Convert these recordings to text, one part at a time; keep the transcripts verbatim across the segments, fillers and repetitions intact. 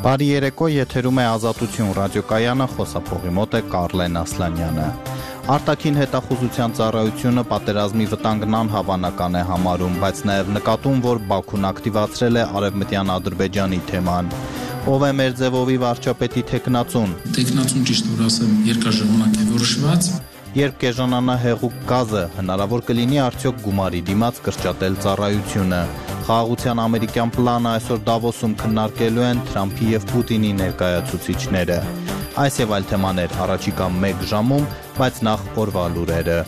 Բարի երեկո, եթերում է Ազատություն ռադիոկայանը, խոսափողի մոտ է Կարլեն Ասլանյանը։ Արտաքին հետախուզության ծառայությունը պատերազմի վտանգն անհավանական է համարում, բայց նաև նկատում, որ Բաքուն ակտիվացրել է Արևմտյան Ադրբեջանի թեման։ Ով է Մերձևովի վարչապետի թեկնածուն։ Թեկնածուն ճիշտ որ ասեմ, երկարաժամանակ է որոշված։ Երբ կեժանանա հեղուկ գազը, հնարավոր կլինի արդյոք գումարի դիմաց կրճատել ծառայությունը։ Խաղաղության ամերիկյան պլանը այսօր Դավոսում քննարկելու են Թրամփի և Պուտինի ներկայացուցիչները։ Այս և այլ թեմաներ առաջիկա մեկ ժամում, բայց նախ օրվա լուրերը։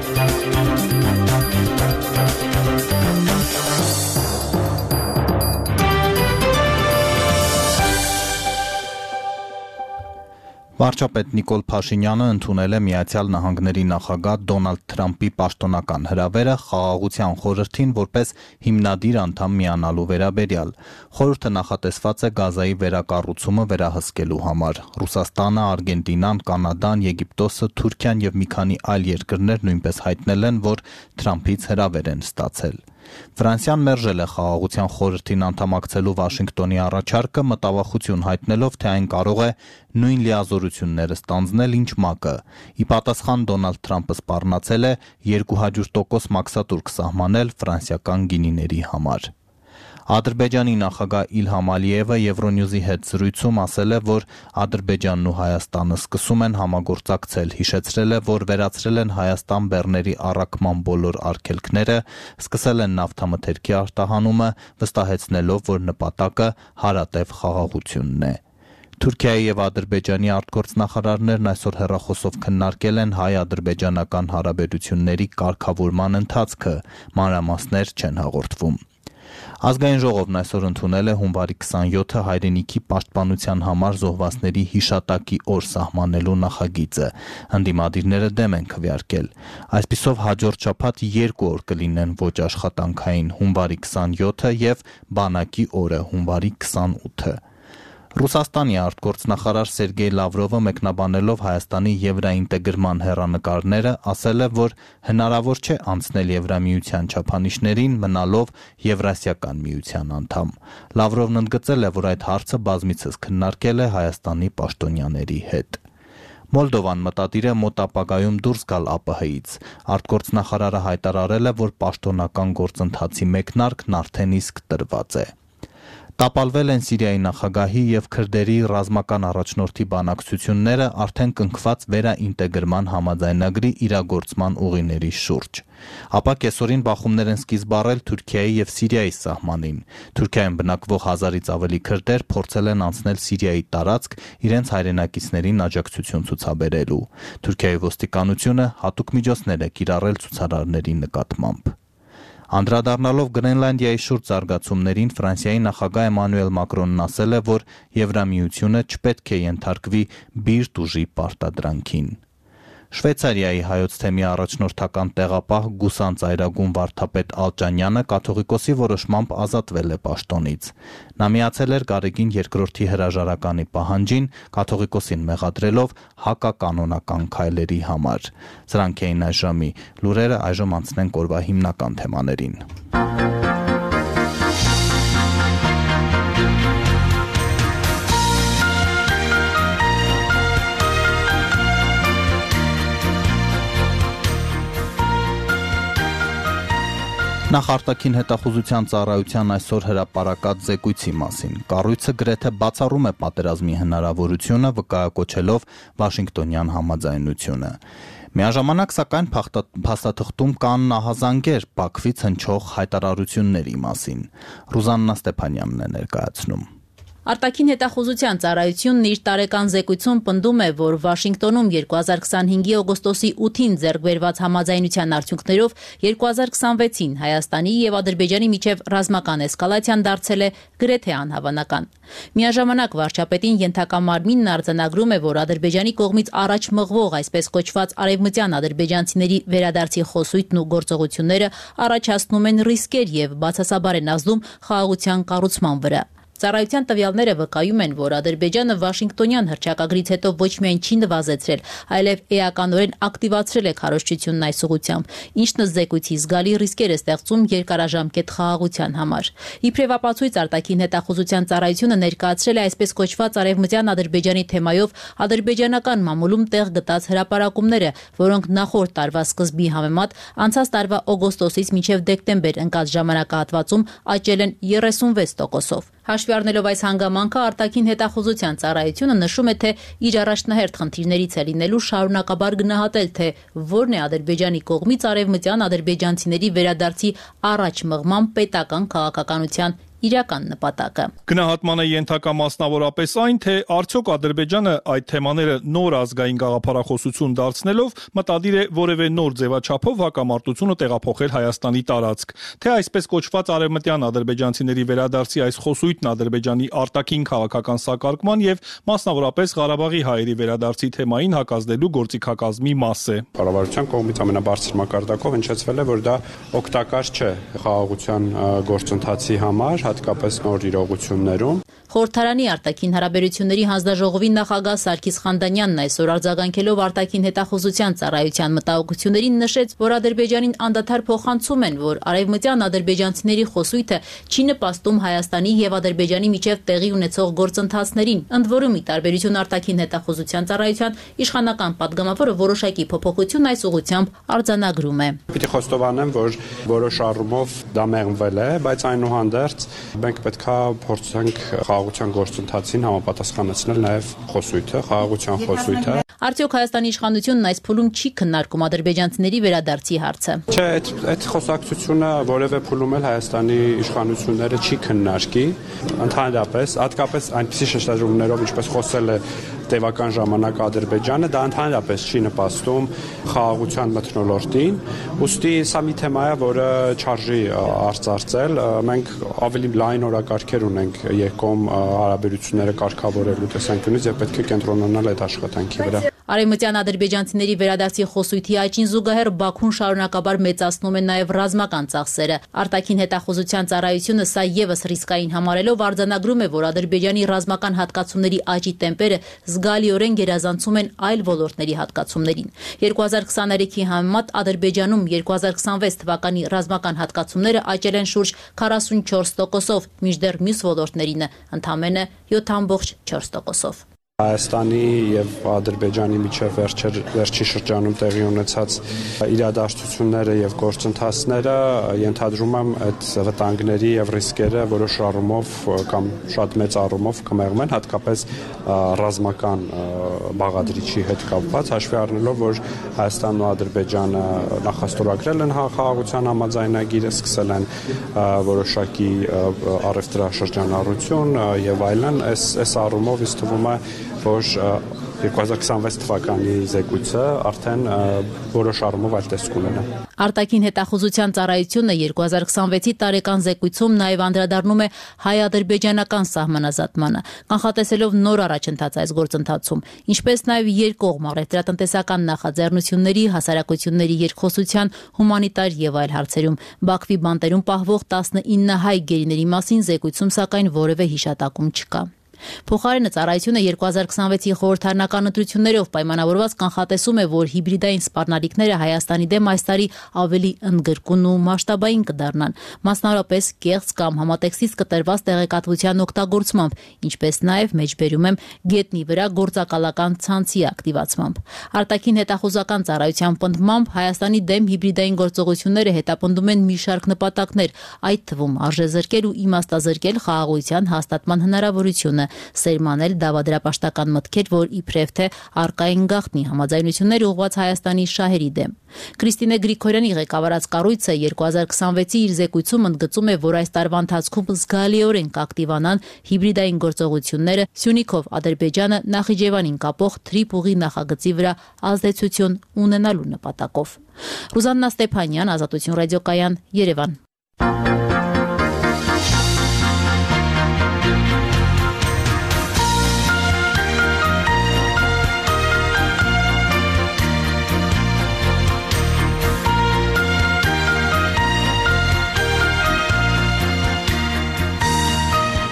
Վարչապետ Նիկոլ Փաշինյանը ընդունել է Միացյալ Նահանգների նախագահ Դոնալդ Թրամփի պաշտոնական հրավերը Խաղաղության խորհրդին որպես հիմնադիր անդամ միանալու վերաբերյալ։ Խորհուրդը նախատեսված է Գազայի վերակառուցումը վերահսկելու համար։ Ռուսաստանը, Արգենտինան, Կանադան, Եգիպտոսը, Թուրքիան և մի քանի այլ երկրներ նույնպես հայտնել են, որ Թրամփից հրավեր են ստացել։ Ֆրանսիան մերժել է Խաղաղության խորհրդին անդամակցելու Վաշինգտոնի առաջարկը, մտավախություն հայտնելով, թե այն կարող է նույն լիազորությունները ստանձնել, ինչ ՄԱԿ-ը։ Ի պատասխան Դոնալդ Թրամփը սպառնացել է երկու հարյուր տոկոս մաքսատուրք սահմանել ֆրանսիական գինիների համար։ Ադրբեջանի նախագահ Իլհամ Ալիևը Եվրոնյուզի հետ զրույցում ասել է, որ Ադրբեջանն ու Հայաստանը սկսում են համագործակցել, հիշեցրել է, որ վերացրել են Հայաստան բեռների առաքման բոլոր արգելքները, սկսել են նավթամթերքի արտահանումը, վստահեցնելով, որ նպատակը հարատև խաղաղությունն է։ Թուրքիայի և Ադրբեջանի արտգործնախարարներն այսօր հեռախոսով քննարկել են հայ-ադրբեջանական հարաբերությունների կարգավորման ընթացքը, մանրամասներ չեն հաղորդվում։ Ազգային ժողովն այսօր ընդունել է հունվարի քսանյոթը հայրենիքի պաշտպանության համար զոհվածների հիշատակի օր սահմանելու նախագիծը։ Ընդդիմադիրները դեմ են քվեարկել։ Այսպիսով հաջորդ շաբաթ երկու օր կլինեն ոչ աշխատանքային՝ հունվարի քսանյոթը և բանակի օրը՝ հունվարի քսանութը։ Ռուսաստանի արտգործնախարար Սերգեյ Լավրովը մեկնաբանելով Հայաստանի եվրաինտեգրման հեռանկարները ասել է, որ հնարավոր չէ անցնել Եվրամիության չափանիշներին մնալով Եվրասիական միության անդամ։ Լավրովն ընդգծել է, որ այդ հարցը բազմիցս քննարկել է Հայաստանի պաշտոնյաների հետ։ Մոլդովան մտադիր է մոտ ապագայում դուրս գալ ԱՊՀ-ից։ Արտգործնախարարը հայտարարել է, որ պաշտոնական գործընթացի մեկնարկն արդեն իսկ տրված է։ Տապալվել են Սիրիայի նախագահի և քրդերի ռազմական առաջնորդի բանակցությունները արդեն կնքված վերաինտեգրման համաձայնագրի իրագործման ուղիների շուրջ։ Ապա կեսօրին բախումներ են սկիզբ առել Թուրքիայի և Սիրիայի սահմանին։ Թուրքիայում բնակվող հազարից ավելի քրդեր փորձել են անցնել Սիրիայի տարածք իրենց հայրենակիցներին աջակցություն ցուցաբերելու։ Թուրքիայի ոստիկանությունը հատուկ միջոցներ է կիրառել ցուցարարների նկատմամբ։ Անդրադառնալով Գրենլանդիայի շուրջ զարգացումներին, Ֆրանսիայի նախագահ Էմանուել Մակրոնն ասել է, որ Եվրամիությունը չպետք է ենթարկվի բիրտ ուժի պարտադրանքին։ Շվեյցարիայի հայոց թեմի առաջնորդական տեղապահ Գուսան ծայրագուն վարդապետ Ալճանյանը կաթողիկոսի որոշմամբ ազատվել է պաշտոնից։ Նա միացել էր Գարեգին երկրորդի հրաժարականի պահանջին, կաթողիկոսին մեղադրելով հակականոնական քայլերի համար։ Սրանք էին այս ժամի լուրերը, այժմ անցնենք օրվա հիմնական թեմաներին։ Նախ արտաքին հետախուզության ծառայության այսօր հրապարակած զեկույցի մասին։ Կառույցը գրեթե բացառում է պատերազմի հնարավորությունը, վկայակոչելով Վաշինգտոնյան համաձայնությունը։ Միաժամանակ, սակայն, փաստաթղթում կան ահազանգեր Բաքվից հնչող հայտարարությունների մասին։ Ռուզաննա Ստեփանյանն է ներկայացնում։ Արտաքին հետախուզության ծառայությունն իր տարեկան զեկույցում պնդում է, որ Վաշինգտոնում երկու հազար քսանհինգի օգոստոսի ութին ձեռք բերված համաձայնության արդյունքներով երկու հազար քսանվեցին Հայաստանի և Ադրբեջանի միջև ռազմական էսկալացիան դարձել է գրեթե անհավանական։ Միաժամանակ վարչապետին ենթակա մարմինն արձանագրում է, որ Ադրբեջանի կողմից առաջ մղվող այսպես կոչված արևմտյան ադրբեջանցիների վերադարձի խոսույթն ու գործողությունները առաջացնում են ռիսկեր և բացասաբար են ազդում խաղաղության կառուցման վրա։ Ծառայության տվյալները վկայում են, որ Ադրբեջանը Վաշինգտոնյան հռչակագրից հետո ոչ միայն չի նվազեցրել, այլև էականորեն ակտիվացրել է քարոզչությունն այս ուղղությամբ, ինչն ըստ զեկույցի զգալի ռիսկեր է ստեղծում երկարաժամկետ խաղաղության համար։ Իբրև ապացույց արտաքին հետախուզության ծառայությունը ներկայացրել է այսպես կոչված արևմտյան Ադրբեջանի թեմայով ադրբեջանական մամուլում տեղ գտած հրապարակումները, որոնք նախորդ տարվա սկզբի համեմատ անցած տարվա օգոստոսից մինչև դեկտեմբեր ընկած ժամանակահատվածում աճել են երեսունվեց տոկոսով։ Հաշվի առնելով այս հանգամանքը, արտաքին հետախուզության ծառայությունը նշում է, թե իր առաջնահերթ խնդիրներից է լինելու շարունակաբար գնահատել, թե որն է Ադրբեջանի կողմից արևմտյան ադրբեջանցիների վերադարձի առաջ մղման պետական քաղաքականության իրական նպատակը։ Գնահատման է ենթակա մասնավորապես այն, թե արդյոք Ադրբեջանը այդ թեմաները նոր ազգային գաղափարախոսություն դարձնելով մտադիր է որևէ նոր ձևաչափով հակամարտությունը տեղափոխել Հայաստանի տարածք, թե այսպես կոչված արևմտյան ադրբեջանցիների վերադարձի այս խոսույթն Ադրբեջանի արտաքին քաղաքական սակարկման եւ մասնավորապես Ղարաբաղի հայերի վերադարձի թեմային հակազդելու գործիքակազմի մաս է։ Կառավարության կողմից ամենաբարձր մակարդակով հնչեցվել է, որ դա օգտակար չէ խաղաղության գործընթացի համար, հատկապես նոր իրողություններում։ Խորհրդարանի արտաքին հարաբերությունների հանձնաժողովի նախագահ Սարգիս Խանդանյանն այսօր արձագանքելով արտաքին հետախուզության ծառայության մտահոգություններին նշեց, որ Ադրբեջանին անդադար փոխանցում են, որ արևմտյան ադրբեջանցիների խոսույթը չի նպաստում Հայաստանի եւ Ադրբեջանի միջև տեղի ունեցող գործընթացներին։ Ընդ որում, ի տարբերություն արտաքին հետախուզության ծառայության իշխանական падգամավորը որոշակի փոփոխություն այս ուղղությամբ արձանագրում է։ Պիտի խոստովանեմ, որ որոշ առումով դա մեղմվել է, բայց այնուհանդերձ մենք պետքա փորձենք խաղաղության գործընթացին համապատասխանեցնել նաև խոսույթը, խաղաղության խոսույթը։ Արդյոք Հայաստանի իշխանությունն այս փուլում չի քննարկում ադրբեջանցիների վերադարձի հարցը։ Չէ, այդ այդ խոսակցությունը որևէ փուլում էլ Հայաստանի իշխանությունները չի քննարկի, ընդհանրապես, հատկապես այնպիսի շեշտադրումներով, ինչպես խոսել է տևական ժամանակ Ադրբեջանը, դա ընդհանրապես չի նպաստում խաղաղության մթնոլորտին, ուստի սա մի թեմա է, որը չարժի արծարծել, մենք ավելի լայն օրակարգեր ունենք երկկողմ հարաբերությունները կարգավորելու տեսանկյունից եւ պետք է կենտրոնանալ այդ աշխատանքի վրա։ Արևմտյան ադրբեջանցիների վերադարձի խոսույթի աճին զուգահեռ Բաքուն շարունակաբար մեծացնում է նաև ռազմական ծախսերը։ Արտաքին հետախուզության ծառայությունը սա եւս ռիսկային համարելով արձանագրում է, որ Ադրբեջանի ռազմական հատկացումների աճի տեմպերը զգալիորեն գերազանցում են այլ ոլորտների հատկացումներին։ երկու հազար քսաներեքի համեմատ Ադրբեջանում երկու հազար քսանվեց թվականի ռազմական հատկացումները աճել են շուրջ քառասունչորս տոկոսով, մինչդեռ մյուս ոլորտներինը ընդամենը յոթ կόμμα չորս տոկոսով։ Հայաստանի եւ Ադրբեջանի միջև վերջի շրջանում տեղի ունեցած իրադարձությունները եւ գործընթացները ենթադրում եմ այդ վտանգների եւ ռիսկերը որոշ առումով կամ շատ մեծ առումով կմեղմեն, հատկապես ռազմական բաղադրիչի հետ կապված, հաշվի առնելով, որ Հայաստանն ու Ադրբեջանը նախաստորագրել են խաղաղության համաձայնագիրը, սկսել են որոշակի առևտրաշրջանառություն եւ այլն, այս այս առումով ինձ թվում է, որ երկու հազար քսանվեց թվականի զեկույցը արդեն որոշ առումով այլ տեսք ունենա։ Արտաքին հետախուզության ծառայությունը երկու հազար քսանվեցի տարեկան զեկույցում նաև անդրադառնում է հայ-ադրբեջանական սահմանազատմանը, կանխատեսելով նոր առաջընթաց այս գործընթացում, ինչպես նաև երկկողմ առևտրատնտեսական նախաձեռնությունների, հասարակությունների երկխոսության, հումանիտար եւ այլ հարցերում։ Բաքվի բանտերում պահվող տասնինը հայ գերիների մասին զեկույցում սակայն որևէ հիշատակում չկա։ Փոխարենը ծառայությունը երկու հազար քսանվեցի խորհրդարանական ընտրություններով պայմանավորված կանխատեսում է, որ հիբրիդային սպառնալիքները Հայաստանի դեմ այս տարի ավելի ընդգրկուն ու մասշտաբային կդառնան, մասնավորապես կեղծ կամ համատեքստից կտրված տեղեկատվության օգտագործմամբ, ինչպես նաև մեջբերում եմ գետնի վրա գործակալական ցանցի ակտիվացմամբ։ Արտաքին հետախուզական ծառայության պնդմամբ Հայաստանի դեմ հիբրիդային գործողությունները հետապնդում են մի շարք նպատակներ, այդ թվում արժեզրկել ու իմաստազրկել խաղաղության հաստատման հնարավորությունը, սերմանել դավադրապաշտական մտքեր, որ իբրև թե առկա են գաղտնի համաձայնություններ ուղղված Հայաստանի շահերի դեմ։ Կրիստինե Գրիգորյանի ղեկավարած կառույցը երկու հազար քսանվեցի իր զեկույցում ընդգծում է, որ այս տարվա ընթացքում զգալիորեն կակտիվանան հիբրիդային գործողությունները Սյունիքով Ադրբեջանը Նախիջևանին կապող Թրիպուղի նախագծի վրա ազդեցություն ունենալու նպատակով։ Ռուզաննա Ստեփանյան, Ազատություն ռադիոկայան, Երևան։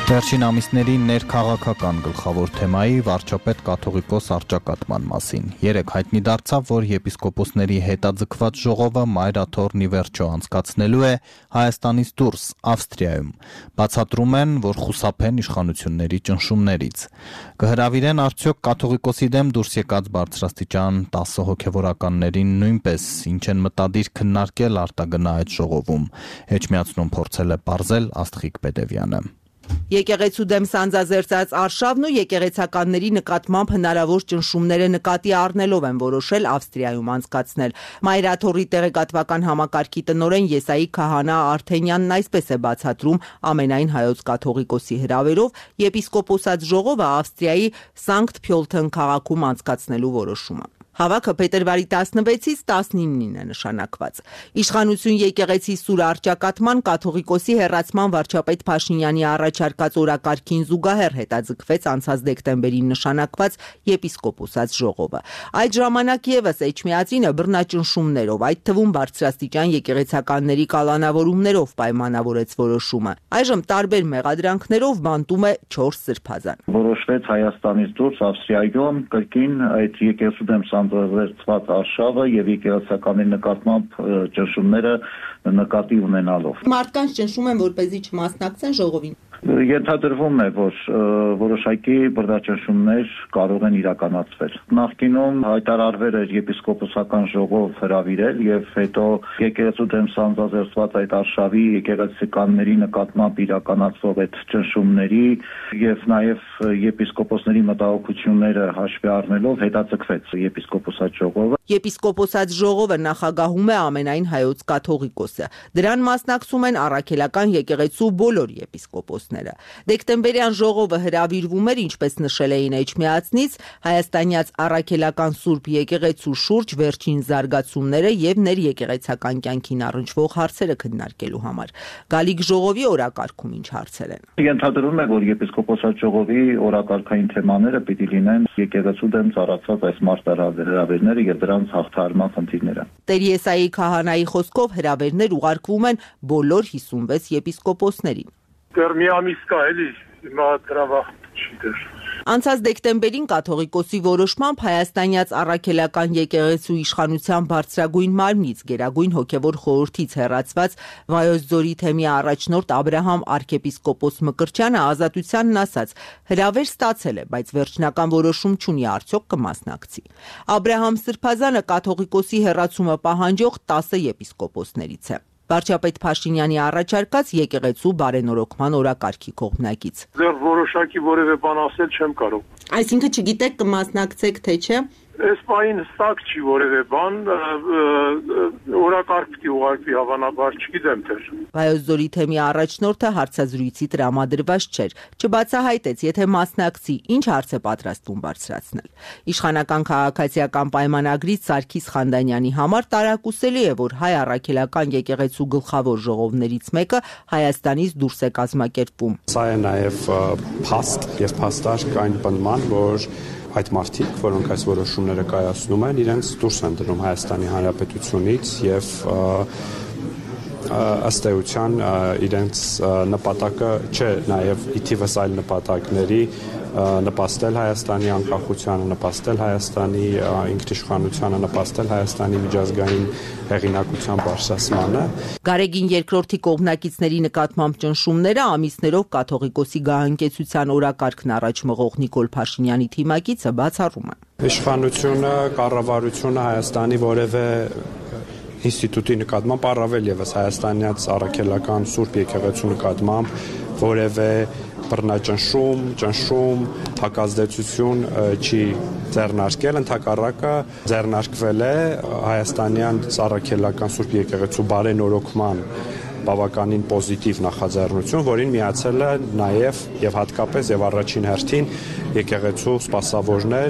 Վերջին ամիսների ներքաղաքական գլխավոր թեմայի վարչապետ կաթողիկոս առճակատման մասին։ Երեկ հայտնի դարձավ, որ եպիսկոպոսների հետաձգված ժողովը մայրաթոռն ի վերջո անցկացնելու է Հայաստանից դուրս, Ավստրիայում։ Բացատրում են, որ խուսափեն իշխանությունների ճնշումներից։ Կհրավիրեն արդյոք կաթողիկոսի դեմ դուրս եկած բարձրաստիճան տասը հոգևորականներին նույնպես, ինչ են մտադիր քննարկել արտագնա այդ ժողովում։ Էջմիածնում փորձել է պարզել Աստղիկ Պետևյանը։ Եկեղեցու դեմ սանձազերծած արշավն ու եկեղեցականների նկատմամբ հնարավոր ճնշումները նկատի առնելով են որոշել Ավստրիայում անցկացնել։ Մայրաթոռի տեղեկատվական համակարգի տնօրեն Եսայի Քահանա Արթենյանն այսպես է բացատրում ամենայն հայոց կաթողիկոսի հրավերով եպիսկոպոսած ժողովը Ավստրիայի Սանկտ Փյոլթեն քաղաքում անցկացնելու որոշումը։ Հավաքը փետրվարի տասնվեցից տասնինին է նշանակված։ Իշխանություն եկեղեցի սուր առճակատման կաթողիկոսի հեռացման վարչապետ Փաշինյանի առաջարկած օրակարգին զուգահեռ հետաձգվեց անցած դեկտեմբերին նշանակված եպիսկոպոսած ժողովը։ Այդ ժամանակ եւս Էջմիածինը բռնաճնշումներով, այդ թվում բարձրաստիճան եկեղեցականների կալանավորումներով պայմանավորեց որոշումը։ Այժմ տարբեր մեղադրանքներով բանտում է չորս սրբազան։ Որոշվեց Հայաստանից դուրս Ավստրիայում կրկին այդ եկեղեցու դեմ սանձազերծված արշավը եւ եկեղեցականների նկատմամբ ճնշումները նկատի ունենալով։ Մարդկանց ճնշում են, որպեսզի չմասնակցեն ժողովին։ Ենթադրվում է, որ որոշակի բռնաճնշումներ կարող են իրականացվել։ Նախկինում հայտարարվել էր եպիսկոպոսական ժողով հրավիրել եւ հետո եկեղեցու դեմ սանձազերծված այդ արշավի եկեղեցականների նկատմամբ իրականացվող այդ ճնշումների եւ նաեւ եպիսկոպոսների մտահոգությունները հաշվի առնելով հետաձգվեց եպիսկոպոսած ժողովը։ Եպիսկոպոսած ժողովը նախագահում է ամենայն հայոց կաթողիկոսը։ Դրան մասնակցում են առաքելական եկեղեցու բոլոր եպիսկոպոսները։ Դեկտեմբերյան ժողովը հրավիրվում էր, ինչպես նշել էին Էջմիածնից, հայաստանյաց առաքելական Սուրբ եկեղեցու շուրջ վերջին զարգացումները եւ ներեկեղեցական կյանքին առնչվող հարցերը քննարկելու համար։ Գալիք ժողովի օրակարգում ինչ հարցեր են։ Ենթադրվում է, որ եպիսկոպոսած ժողովի օրակարգային թեմաները պիտի լինեն եկեղեցու դեմ ծառացած այս մարտահրավերները եւ դրանց հաղթահարման խնդիրները։ Տեր Եսայի Քահանայի խոսքով հրավերներ ուղարկվում են բոլոր հիսունվեց եպիսկոպոսներին։ Դեռ մի ամիս կա էլի, հիմա դրա վաղ չի դեռ։ Անցած դեկտեմբերին կաթողիկոսի որոշմամբ հայաստանյաց առաքելական եկեղեցու իշխանության բարձրագույն մարմնից գերագույն հոգևոր խորհրդից հեռացված Վայոց ձորի թեմի առաջնորդ Աբրահամ arczepiskopos Մկրտչյանը ազատությանն ասաց. հրավեր ստացել է, բայց վերջնական որոշում չունի, արդյոք կմասնակցի։ Աբրահամ Սրբազանը կաթողիկոսի հեռացումը պահանջող տասը եպիսկոպոսներից է։ Վարչապետ Փաշինյանի առաջարկած եկեղեցու բարենորոգման օրակարգի կողմնակից։ Դեռ որոշակի որևէ բան ասել չեմ կարող։ Այսինքն չգիտեք կմասնակցեք թե չէ։ Այս պահին հստակ չի որևէ բան, օրակարգ պիտի ուղարկվի հավանաբար, չգիտեմ թե։ Վայոց ձորի թեմի առաջնորդը հարցազրույցի տրամադրված չէր, չբացահայտեց, եթե մասնակցի, ինչ հարց է պատրաստվում բարձրացնել։ Իշխանական քաղաքացիական պայմանագրից Սարգիս Խանդանյանի համար տարակուսելի է, որ հայ առաքելական եկեղեցու գլխավոր ժողովներից մեկը Հայաստանից դուրս է կազմակերպվում։ Սա է նաև փաստ եւ փաստարկ այն բնման, որ այդ մարդիկ, որոնք այս որոշումները կայացնում են, իրենց դուրս են դնում Հայաստանի Հանրապետությունից եւ ըստ էության իրենց նպատակը չէ նաեւ ի թիվս այլ նպատակների նպաստել Հայաստանի անկախությանը, նպաստել Հայաստանի ինքնիշխանությանը, նպաստել Հայաստանի միջազգային հեղինակության բարձրացմանը։ Գարեգին երկրորդի կողմնակիցների նկատմամբ ճնշումները ամիսներով կաթողիկոսի գահանկեցության օրակարգն առաջ մղող Նիկոլ Փաշինյանի թիմակիցը բացառում է։ Իշխանությունը, կառավարությունը Հայաստանի որևէ ինստիտուտի նկատմամբ առավել եւս հայաստանյաց առաքելական Սուրբ եկեղեցու նկատմամբ որևէ բռնաճնշում, ճնշում, հակազդեցություն չի ձեռնարկել, ընդհակառակը ձեռնարկվել է հայաստանյան առաքելական Սուրբ եկեղեցու բարենորոգման բավականին պոզիտիվ նախաձեռնություն, որին միացել է նաև եւ հատկապես եւ առաջին հերթին եկեղեցու սպասավորներ։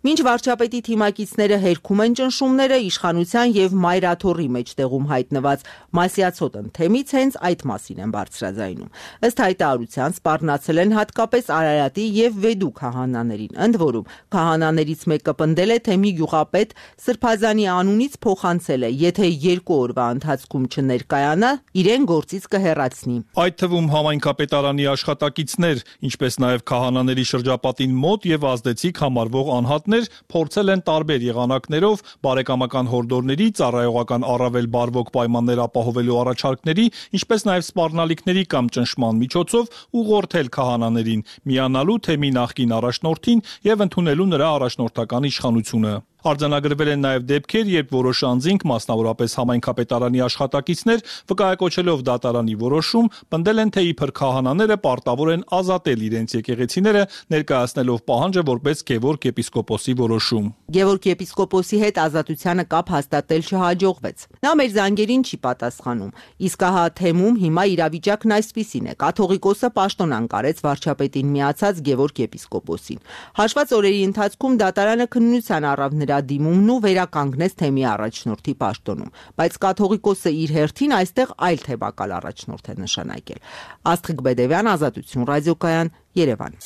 Մինչ վարչապետի թիմակիցները հերքում են ճնշումները, իշխանության եւ մայրաթոռի մեջտեղում հայտնված Մասյացոտ թեմից հենց այդ մասին են բարձրաձայնում։ Ըստ հայտարարության սպառնացել են հատկապես Արարատի եւ Վեդու քահանաներին, ընդ որում քահանաներից մեկը պնդել է, թե մի գյուղապետ Սրբազանի անունից փոխանցել է, եթե երկու օրվա ընթացքում չներկայանա, իրեն գործից կհեռացնի։ Այդ թվում համայնքապետարանի աշխատակիցներ, ինչպես նաև քահանաների շրջապատին մոտ եւ ազդեցիկ համարվող անհատներ փորձել են տարբեր եղանակներով բարեկամական հորդորների, ծառայողական առավել բարվոք պայմաններ ապահովելու առաջարկների, ինչպես նաև սպառնալիքների կամ ճնշման միջոցով ուղղորդել քահանաներին, միանալու թեմի նախկին առաջնորդին եւ ընդունելու նրա առաջնորդական իշխանությունը։ Արձանագրվել են նաև դեպքեր, երբ որոշ անձինք, մասնավորապես համայնքապետարանի աշխատակիցներ, վկայակոչելով դատարանի որոշում, պնդել են, թե իբր քահանաները պարտավոր են ազատել իրենց եկեղեցիները, ներկայացնելով պահանջը որպես Գևորգ եպիսկոպոսի որոշում։ Գևորգ եպիսկոպոսի հետ ազատությանը կապ հաստատել չհաջողվեց։ Նա մեր զանգերին չի պատասխանում։ Իսկ ահա թեմում հիմա իրավիճակն այսպիսին է. կաթողիկոսը պաշտոն անկարեց վարչապետին միացած Գևորգ եպիսկոպոսին։ Հաշված օրերի ընթացքում դատարանը քննության առավ նրա դիմումն ու վերականգնեց թեմի առաջնորդի պաշտոնում, բայց կաթողիկոսը իր հերթին այստեղ այլ թեբակալ առաջնորդ է նշանակել։ Աստղիկ Բեդևյան, Ազատություն ռադիոկայան, Երևան։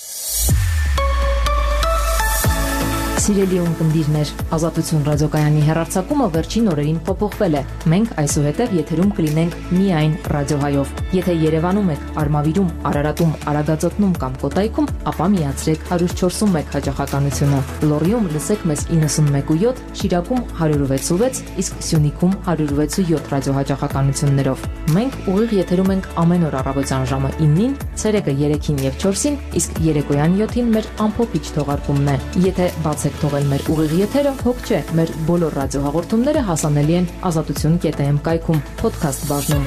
Սիրելի ունկնդիրներ, Ազատություն ռադիոկայանի հեռարձակումը վերջին օրերին փոփոխվել է։ Մենք այսուհետև եթերում կլինենք միայն ռադիոհայով։ Եթե Երևանում եք, Արմավիրում, Արարատում, Արագածոտնում կամ Կոտայքում, ապա միացրեք հարյուր չորսուն մեկ հաճախականությունը։ Լոռիում լսեք մեզ իննսունմեկ ու յոթ, Շիրակում հարյուր վեց ու վեց, իսկ Սյունիքում հարյուր վեց ու յոթ ռադիոհաճախականություններով։ Մենք ուղիղ եթերում ենք ամեն օր առավոտյան ժամը իննին, ցերեկը երեքին եւ չորսին, իսկ երեկոյան յոթին մեր ամփոփիչ թողարկումն է։ Եթե բացեք թողել մեր ուղիղ եթերը, հոգ չէ, մեր բոլոր ռադիոհաղորդումները հասանելի են ազատություն կետ էմ կայքում, podcast բաժնում։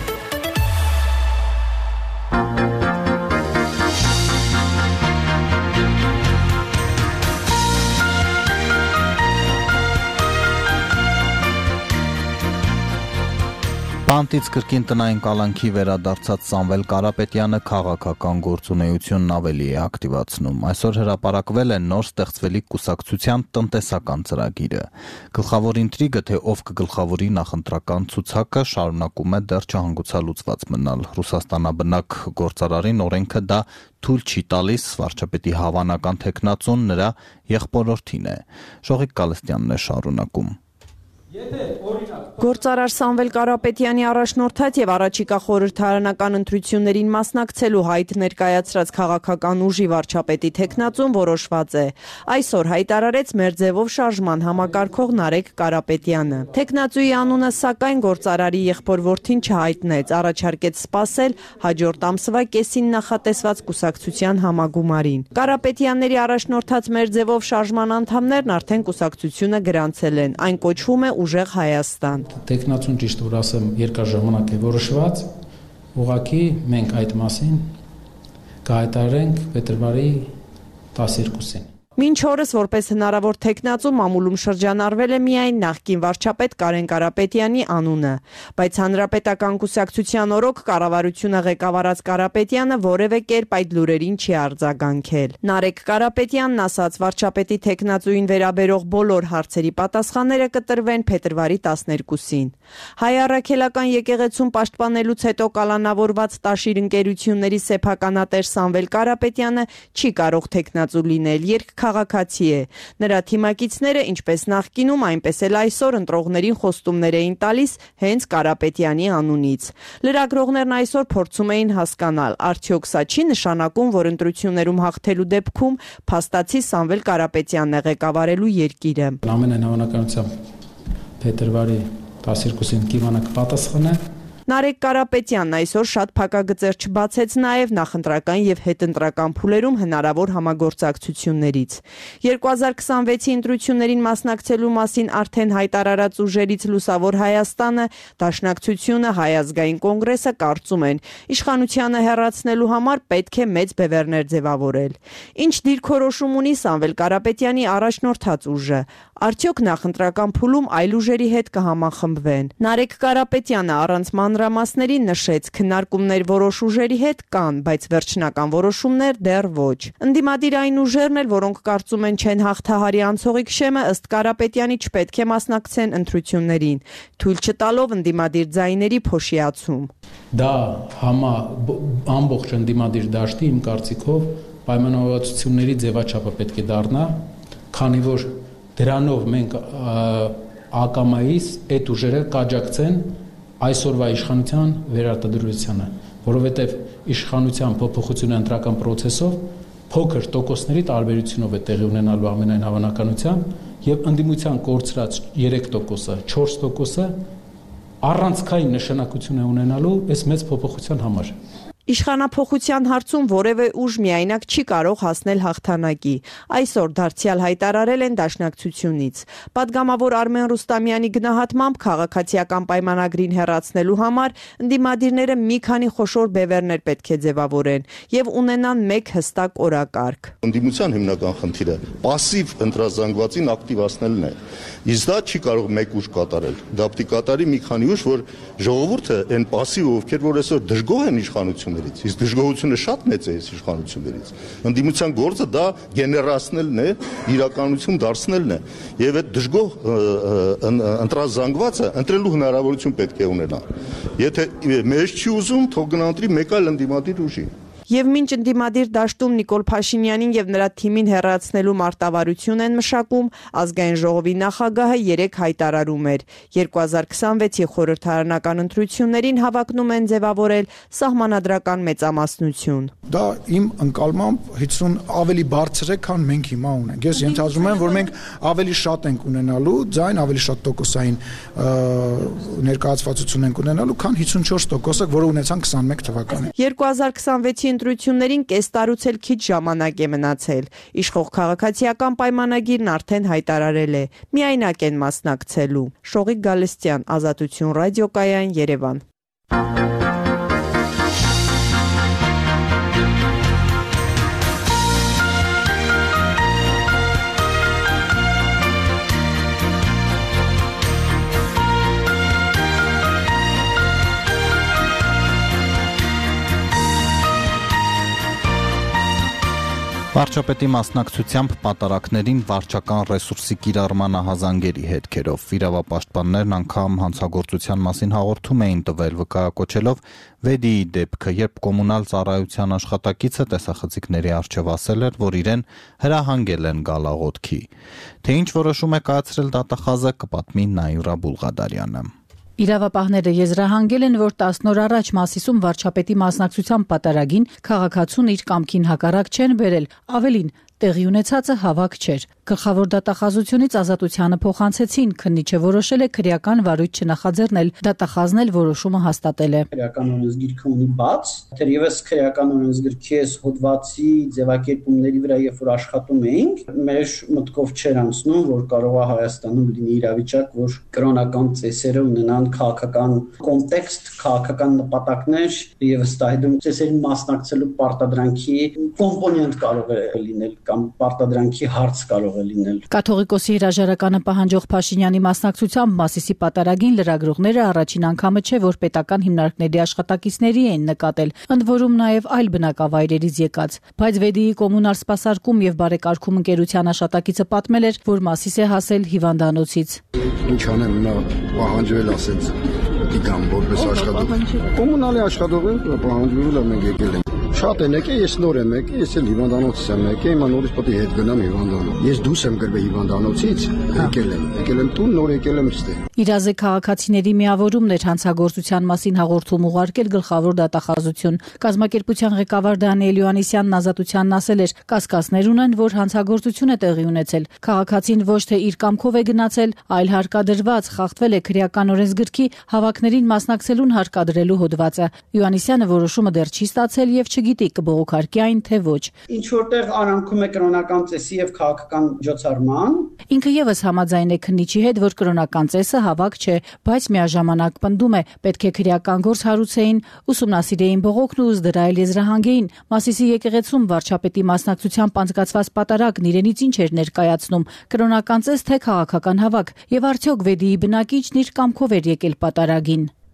Բանտից կրկին տնային կալանքի վերադարձած Սամվել Կարապետյանը քաղաքական գործունեությունն ավելի է ակտիվացնում։ Այսօր հրապարակվել է նոր ստեղծվելիք կուսակցության տնտեսական ծրագիրը։ Գլխավոր ինտրիգը, թե ով կգլխավորի նախընտրական ցուցակը, շարունակում է դեռ չհանգուցալուծված մնալ։ Ռուսաստանաբնակ գործարարին օրենքը դա թույլ չի տալիս, վարչապետի հավանական թեկնածուն նրա եղբորորդին է։ Շողիկ Կալստյանն է շարունակում։ Գործարար Սամվել Կարապետյանի առաջնորդած եւ առաջիկա խորհրդարանական ընտրություններին մասնակցելու հայտ ներկայացրած քաղաքական ուժի վարչապետի թեկնածուն որոշված է։ Այսօր հայտարարեց մեր ձևով շարժման համակարգող Նարեկ Կարապետյանը։ Թեկնածուի անունը սակայն գործարարի եղբորորդին չհայտնեց, առաջարկեց սպասել հաջորդ ամսվա կեսին նախատեսված կուսակցության համագումարին։ Կարապետյանների առաջնորդած մեր ձևով շարժման անդամներն արդեն կուսակցությունը գրանցել են։ Այն կոչվում է Ուժեղ Հայաստան։ Տեխնացուն ճիշտ որ ասեմ, երկար ժամանակ է որոշված, ուղղակի մենք այդ մասին կհայտարարենք փետրվարի տասներկուսին։ Մինչ օրս որպես հնարավոր թեկնածու մամուլում շրջանառվել է միայն նախկին վարչապետ Կարեն Կարապետյանի անունը, բայց հանրապետական կուսակցության օրոք կառավարությունը ղեկավարած Կարապետյանը որևէ կերպ այդ լուրերին չի արձագանքել։ Նարեկ Կարապետյանն ասաց, վարչապետի թեկնածուին վերաբերող բոլոր հարցերի պատասխանները կտրվեն փետրվարի տասներկուսին։ Հայ առաքելական եկեղեցուն պաշտպանելուց հետո կալանավորված Տաշիր ընկերությունների սեփականատեր Սամվել Կարապետյանը չի կարող թեկնածու լինել, երբ քաղաքացի է։ Նրա թիմակիցները ինչպես նախկինում, այնպես էլ այսօր ընտրողներին խոստումներ էին տալիս հենց Կարապետյանի անունից։ Լրագրողներն այսօր փորձում էին հասկանալ, արդյոք սա չի նշանակում, որ ընտրություններում հաղթելու դեպքում փաստացի Սամվել Կարապետյանն է ղեկավարելու երկիրը։ Ամենայն հավանականությամբ փետրվարի տասներկուսին կիմանա կպատասխանե։ Նարեկ Կարապետյանն այսօր շատ փակագծեր չբացեց նաև նախընտրական եւ հետընտրական փուլերում հնարավոր համագործակցություններից։ երկու հազար քսանվեցի ընտրություններին մասնակցելու մասին արդեն հայտարարած ուժերից Լուսավոր Հայաստանը, Դաշնակցությունը, Հայ ազգային կոնգրեսը կարծում են, իշխանությանը հեռացնելու համար պետք է մեծ բևեռներ ձևավորել։ Ինչ դիրքորոշում ունի Սամվել Կարապետյանի առաջնորդած ուժը, արդյոք նախընտրական փուլում այլ ուժերի հետ կհամախմբվեն։ Նարեկ Կարապետյանը առանց մանրամասն մանրամասների նշեց, քննարկումներ որոշ ուժերի հետ կան, բայց վերջնական որոշումներ դեռ ոչ։ Ընդդիմադիր այն ուժերն էլ, որոնք կարծում են չեն հաղթահարի անցողիկ շեմը, ըստ Կարապետյանի չպետք է մասնակցեն ընտրություններին, թույլ չտալով ընդդիմադիր ձայների փոշիացում։ Դա համա ամբողջ ընդդիմադիր դաշտի իմ կարծիքով պայմանավորվածությունների ձևաչափը պետք է դառնա, քանի որ դրանով մենք ակամայից այդ ուժերը կաջակցեն այսօրվա իշխանության վերարտադրությանը, որովհետև իշխանության փոփոխությունը ընտրական process-ով փոքր տոկոսների տարբերությունով է տեղի ունենալու ամենայն հավանականությամբ եւ ընդդիմության կորցրած երեք տոկոսը, չորս տոկոսը առանցքային նշանակություն է ունենալու այս մեծ փոփոխության համար։ Իշխանափոխության հարցում որևէ ուժ միայնակ չի կարող հասնել հաղթանակի։ Այսօր դարձյալ հայտարարել են դաշնակցությունից։ Պատգամավոր Արմեն Ռուստամյանի գնահատմամբ քաղաքացիական պայմանագրին հեռացնելու համար ընդդիմադիրները մի քանի խոշոր բևեռներ պետք է ձևավորեն եւ ունենան մեկ հստակ օրակարգ։ Ընդդիմության հիմնական խնդիրը пассив ընտրազանգվածին ակտիվացնելն է։ Իսկ դա չի կարող մեկ ուժ կատարել։ Դա պետք է կատարի մի քանի ուժ, որ ժողովուրդը այն пассив ովքեր որ այսօր դժգոհ են իշխանություններից, իսկ դժգոհությունը շատ մեծ է այս իշխանություններից։ Ընդդիմության գործը դա գեներացնելն է, իրականություն դարձնելն է, եւ այդ դժգոհ ընտրազանգվածը ընտրելու հնարավորություն պետք է ունենա։ Եթե մեզ չի ուզում, թող գնա ընտրի մեկ այլ ընդդիմադիր ուժի։ Եվ մինչ ընդդիմադիր դաշտում Նիկոլ Փաշինյանին եւ նրա թիմին հեռացնելու մարտավարություն են մշակում, ազգային ժողովի նախագահը երեք հայտարարում էր. երկու հազար քսանվեցի խորհրդարանական ընտրություններին հավակնում են ձևավորել սահմանադրական մեծամասնություն։ Դա իմ ընկալմամբ հիսուն ավելի բարձր է, քան մենք հիմա ունենք։ Ես ենթադրում եմ, որ մենք ավելի շատ ենք ունենալու ձայն, ավելի շատ տոկոսային ներկայացվածություն ենք ունենալու, քան հիսունչորս տոկոսը, որը ունեցան քսանմեկ թվականին։ երկու հազար քսանվեցի ընտրություններին կես տարուց էլ քիչ ժամանակ է մնացել։ Իշխող քաղաքացիական պայմանագիրն արդեն հայտարարել է, միայնակ են մասնակցելու։ Շողիկ Գալստյան, Ազատություն ռադիոկայան, Երևան։ Վարչապետի մասնակցությամբ պատարակներին վարչական ռեսուրսի կիրառման ահազանգերի հետքերով իրավապաշտպաններն անգամ հանցագործության մասին հաղորդում էին տվել, վկայակոչելով Վեդիի դեպքը, երբ կոմունալ ծառայության աշխատակիցը տեսախցիկների առջև ասել էր, որ իրեն հրահանգել են գալաղոտքի։ Թե ինչ որոշում է կայացրել դատախազը, կպատմի Նաիրա Բուլղադարյանը։ Իրավապահները եզրահանգել են, որ տասն օր առաջ Մասիսում վարչապետի մասնակցության պատարագին քաղաքացուն իր կամքին հակառակ չեն բերել, ավելին տեղի ունեցածը հավաք չէր։ Գլխավոր դատախազությունից Ազատությանը փոխանցեցին, քննիչը որոշել է քրեական վարույթ չնախաձեռնել, դատախազն էլ որոշումը հաստատել է։ Քրեական օրենսգիրքը ունի բաց, թերևս քրեական օրենսգիրքի այս հոդվածի ձևակերպումների վրա երբ որ աշխատում էինք, մեր մտքով չէր անցնում, որ կարող է Հայաստանում լինի իրավիճակ, որ կրոնական ծեսերը ունենան քաղաքական կոնտեքստ, քաղաքական նպատակներ եւ ըստ այդմ ծեսերին մասնակցելու պարտադրանքի կոմպոնենտ կարող է լինել կամ պարտադրանքի հարց կարող է լինել։ Կաթողիկոսի հրաժարականը պահանջող Փաշինյանի մասնակցությամբ Մասիսի պատարագին լրագրողները առաջին անգամը չէ, որ պետական հիմնարկների աշխատակիցների են նկատել, ընդ որում նաև այլ բնակավայրերից եկած, բայց Վեդիի կոմունալ սպասարկում եւ բարեկարգում ընկերության աշխատակիցը պատմել էր, որ Մասիս է հասել հիվանդանոցից։ Ինչ անեմ, նա պահանջվել ասեց դիգամ որպես աշխատող։ Կոմունալի աշխատող է, պահանջվել է, մենք եկել ենք։ Շատ են եկել, ես նոր եմ եկել, ես էլ հիվանդանոցից եմ եկել, հիմա նորից պետք է հետ գնամ հիվանդանոց։ Ես դուրս եմ գրվել հիվանդանոցից, եկել եմ, եկել եմ տուն, նոր եկել եմ ստե։ Իրազե քաղաքացիների միավորումն էր հանցագործության մասին հաղորդում ուղարկել գլխավոր դատախազություն։ Կազմակերպության ղեկավար Դանիել Յոհաննիսյանն Ազատությանն ասել էր, կասկածներ ունեն, որ հանցագործություն է տեղի ունեցել։ Քաղաքացին ոչ թե իր կամքով է գնացել, այլ հարկադրված խախտվել է քրեական օրենսգրքի հավաքներին մասնակցելուն հարկադրելու հոդվածը։ Յոհաննիսյանը որոշումը դեռ չի ստացել եւ չգիտի կբողոքարկի այն թե ոչ։ Ինչ որտեղ արանքում է կրոնական ծեսի եւ քաղաքական միջոցառման։ Ինքը եւս համաձայն է քննիչի հետ, որ կրոնական ծեսը հավաք չէ, բայց միաժամանակ պնդում է, պետք է քրեական գործ հարուցեին, ուսումնասիրեին բողոքն ու զդրայել եզրահանգեին։ Մասիսի եկեղեցում վարչապետի մասնակցությամբ անցկացված պատարագն իրենից ինչ էր ներկայացնում՝ կրոնական ծես թե քաղաքական հավաք, եւ արդյոք Վեդիի բնակիչն իր կամքով էր եկել պատարագին։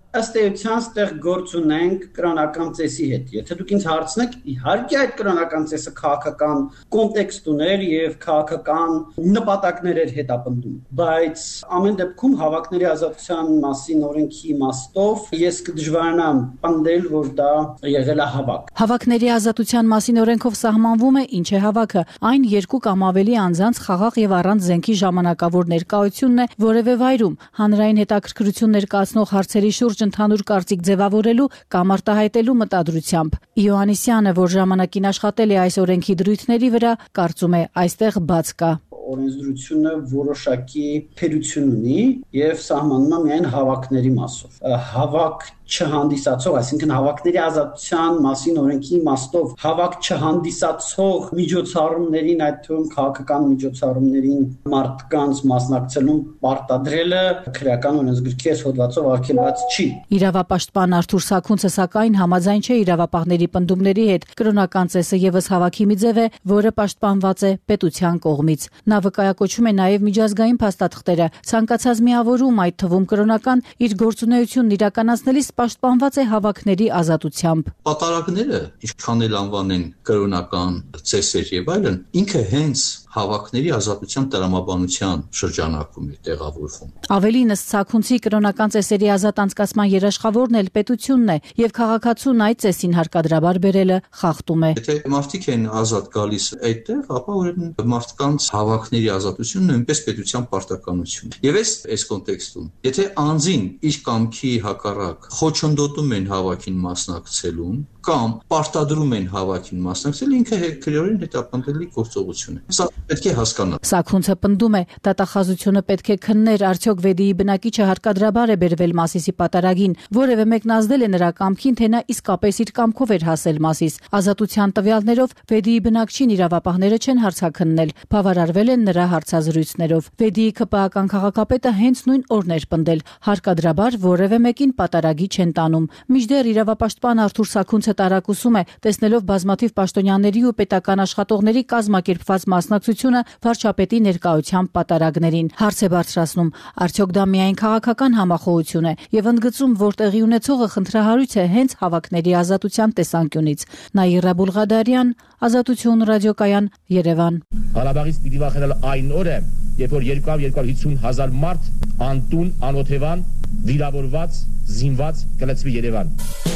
ըստ էության ստեղ գործ ունենք կրոնական ծեսի հետ։ Եթե դուք ինձ հարցնեք, իհարկե այդ կրոնական ծեսը քաղաքական կոնտեքստ ուներ եւ քաղաքական նպատակներ էր հետապնդում, բայց ամեն դեպքում հավաքների ազատության մասին օրենքի իմաստով ես կդժվարանամ պնդել, որ դա եղել է հավաք։ Հավաքների ազատության մասին օրենքով սահմանվում է ինչ է հավաքը։ Այն երկու կամ ավելի անձանց խաղաղ եւ առանց զենքի ժամանակավոր ներկայությունն է որևէ վայրում, հանրային հետաքրքրություն ներկայացնող հարցերի շուրջ ընդհանուր կարծիք ձևավորելու կամ արտահայտելու մտադրությամբ։ Իոաննիսյանը, որ ժամանակին աշխատել է այս օրենքի դրույթների վրա, կարծում է այստեղ բաց կա։ Օրենսդրությունը որոշակի թերություն ունի եւ սահմանում է միայն հավաքների մասով։ Հավաք չհանդիսացող, այսինքն հավաքների ազատության մասին օրենքի իմաստով հավաք չհանդիսացող միջոցառումներին, այդ թվում քաղաքական միջոցառումներին մարդկանց մասնակցելուն պարտադրելը քրեական օրենսգրքի այս հոդվածով արգելված չի։ Իրավապաշտպան Արթուր Սաքունցը սակայն համաձայն չէ իրավապահների պնդումների հետ։ Կրոնական ծեսը եւս հավաքի մի ձև է, որը պաշտպանված է պետության կողմից։ Նա վկայակոչում է նաեւ միջազգային փաստաթղթերը։ Ցանկացած միավորում, այդ թվում կրոնական, իր գործունեությունն իրականացնելիս պաշտպանված է հավաքների ազատությամբ։ Պատարագները, ինչքան էլ անվանեն կրոնական ծեսեր եւ այլն, ինքը հենց հավաքների ազատության տրամաբանության շրջանակում է տեղավորվում։ Ավելին, ըստ Սաքունցի, կրոնական ծեսերի ազատ անցկացման երաշխավորն էլ պետությունն է եւ քաղաքացուն այդ ծեսին հարկադրաբար բերելը խախտում է։ Եթե մարդիկ են ազատ գալիս այդտեղ, ապա ուրեմն մարդկանց հավաքների ազատությունը նույնպես պետության պարտականություն։ Եվ այս այս կոնտեքստում, եթե անձին իր կամքի հակառակ խոչընդոտում են հավաքին մասնակցելուն կամ պարտադրում են հավաքին մասնակցել, ինքը քրեորեն հետապնդելի գործողություն է։ Սա պետք է հասկանալ։ Սաքունցը պնդում է, դատախազությունը պետք է քններ, արդյոք Վեդիի բնակիչը հարկադրաբար է բերվել Մասիսի պատարագին, որևէ մեկն ազդել է նրա կամքին, թե նա իսկապես իր կամքով էր հասել Մասիս։ Ազատության տվյալներով Վեդիի բնակչին իրավապահները չեն հարցաքննել, բավարարվել են նրա հարցազրույցներով։ Վեդիի ՔՊԱ-ական քաղաքապետը հենց նույն օրն էր պնդել, հարկադրաբար որևէ մեկին պատարագի չեն տանում։ Մինչդեռ իրավապաշտպան Արթուր Սաքունցը տարակուսում է, տեսնելով բազմաթիվ պաշտոնյաների ու պետական աշխատողների կազմակերպված մասնակցությունը վարչապետի ներկայությամբ պատարագներին։ Հարց է բարձրացնում, արդյոք դա միայն քաղաքական համախոհություն է եւ ընդգծում, որ տեղի ունեցողը խնդրահարույց է հենց հավաքների ազատության տեսանկյունից։ Նաիրա Բուլղադարյան, Ազատություն ռադիոկայան, Երևան։ Ղարաբաղից պիտի վախենալ այն օրը, երբ որ երկու հարյուր հիսուն հազար մարդ անտուն, անօթևան, վիրավորված, զինված կլցվի Երևան։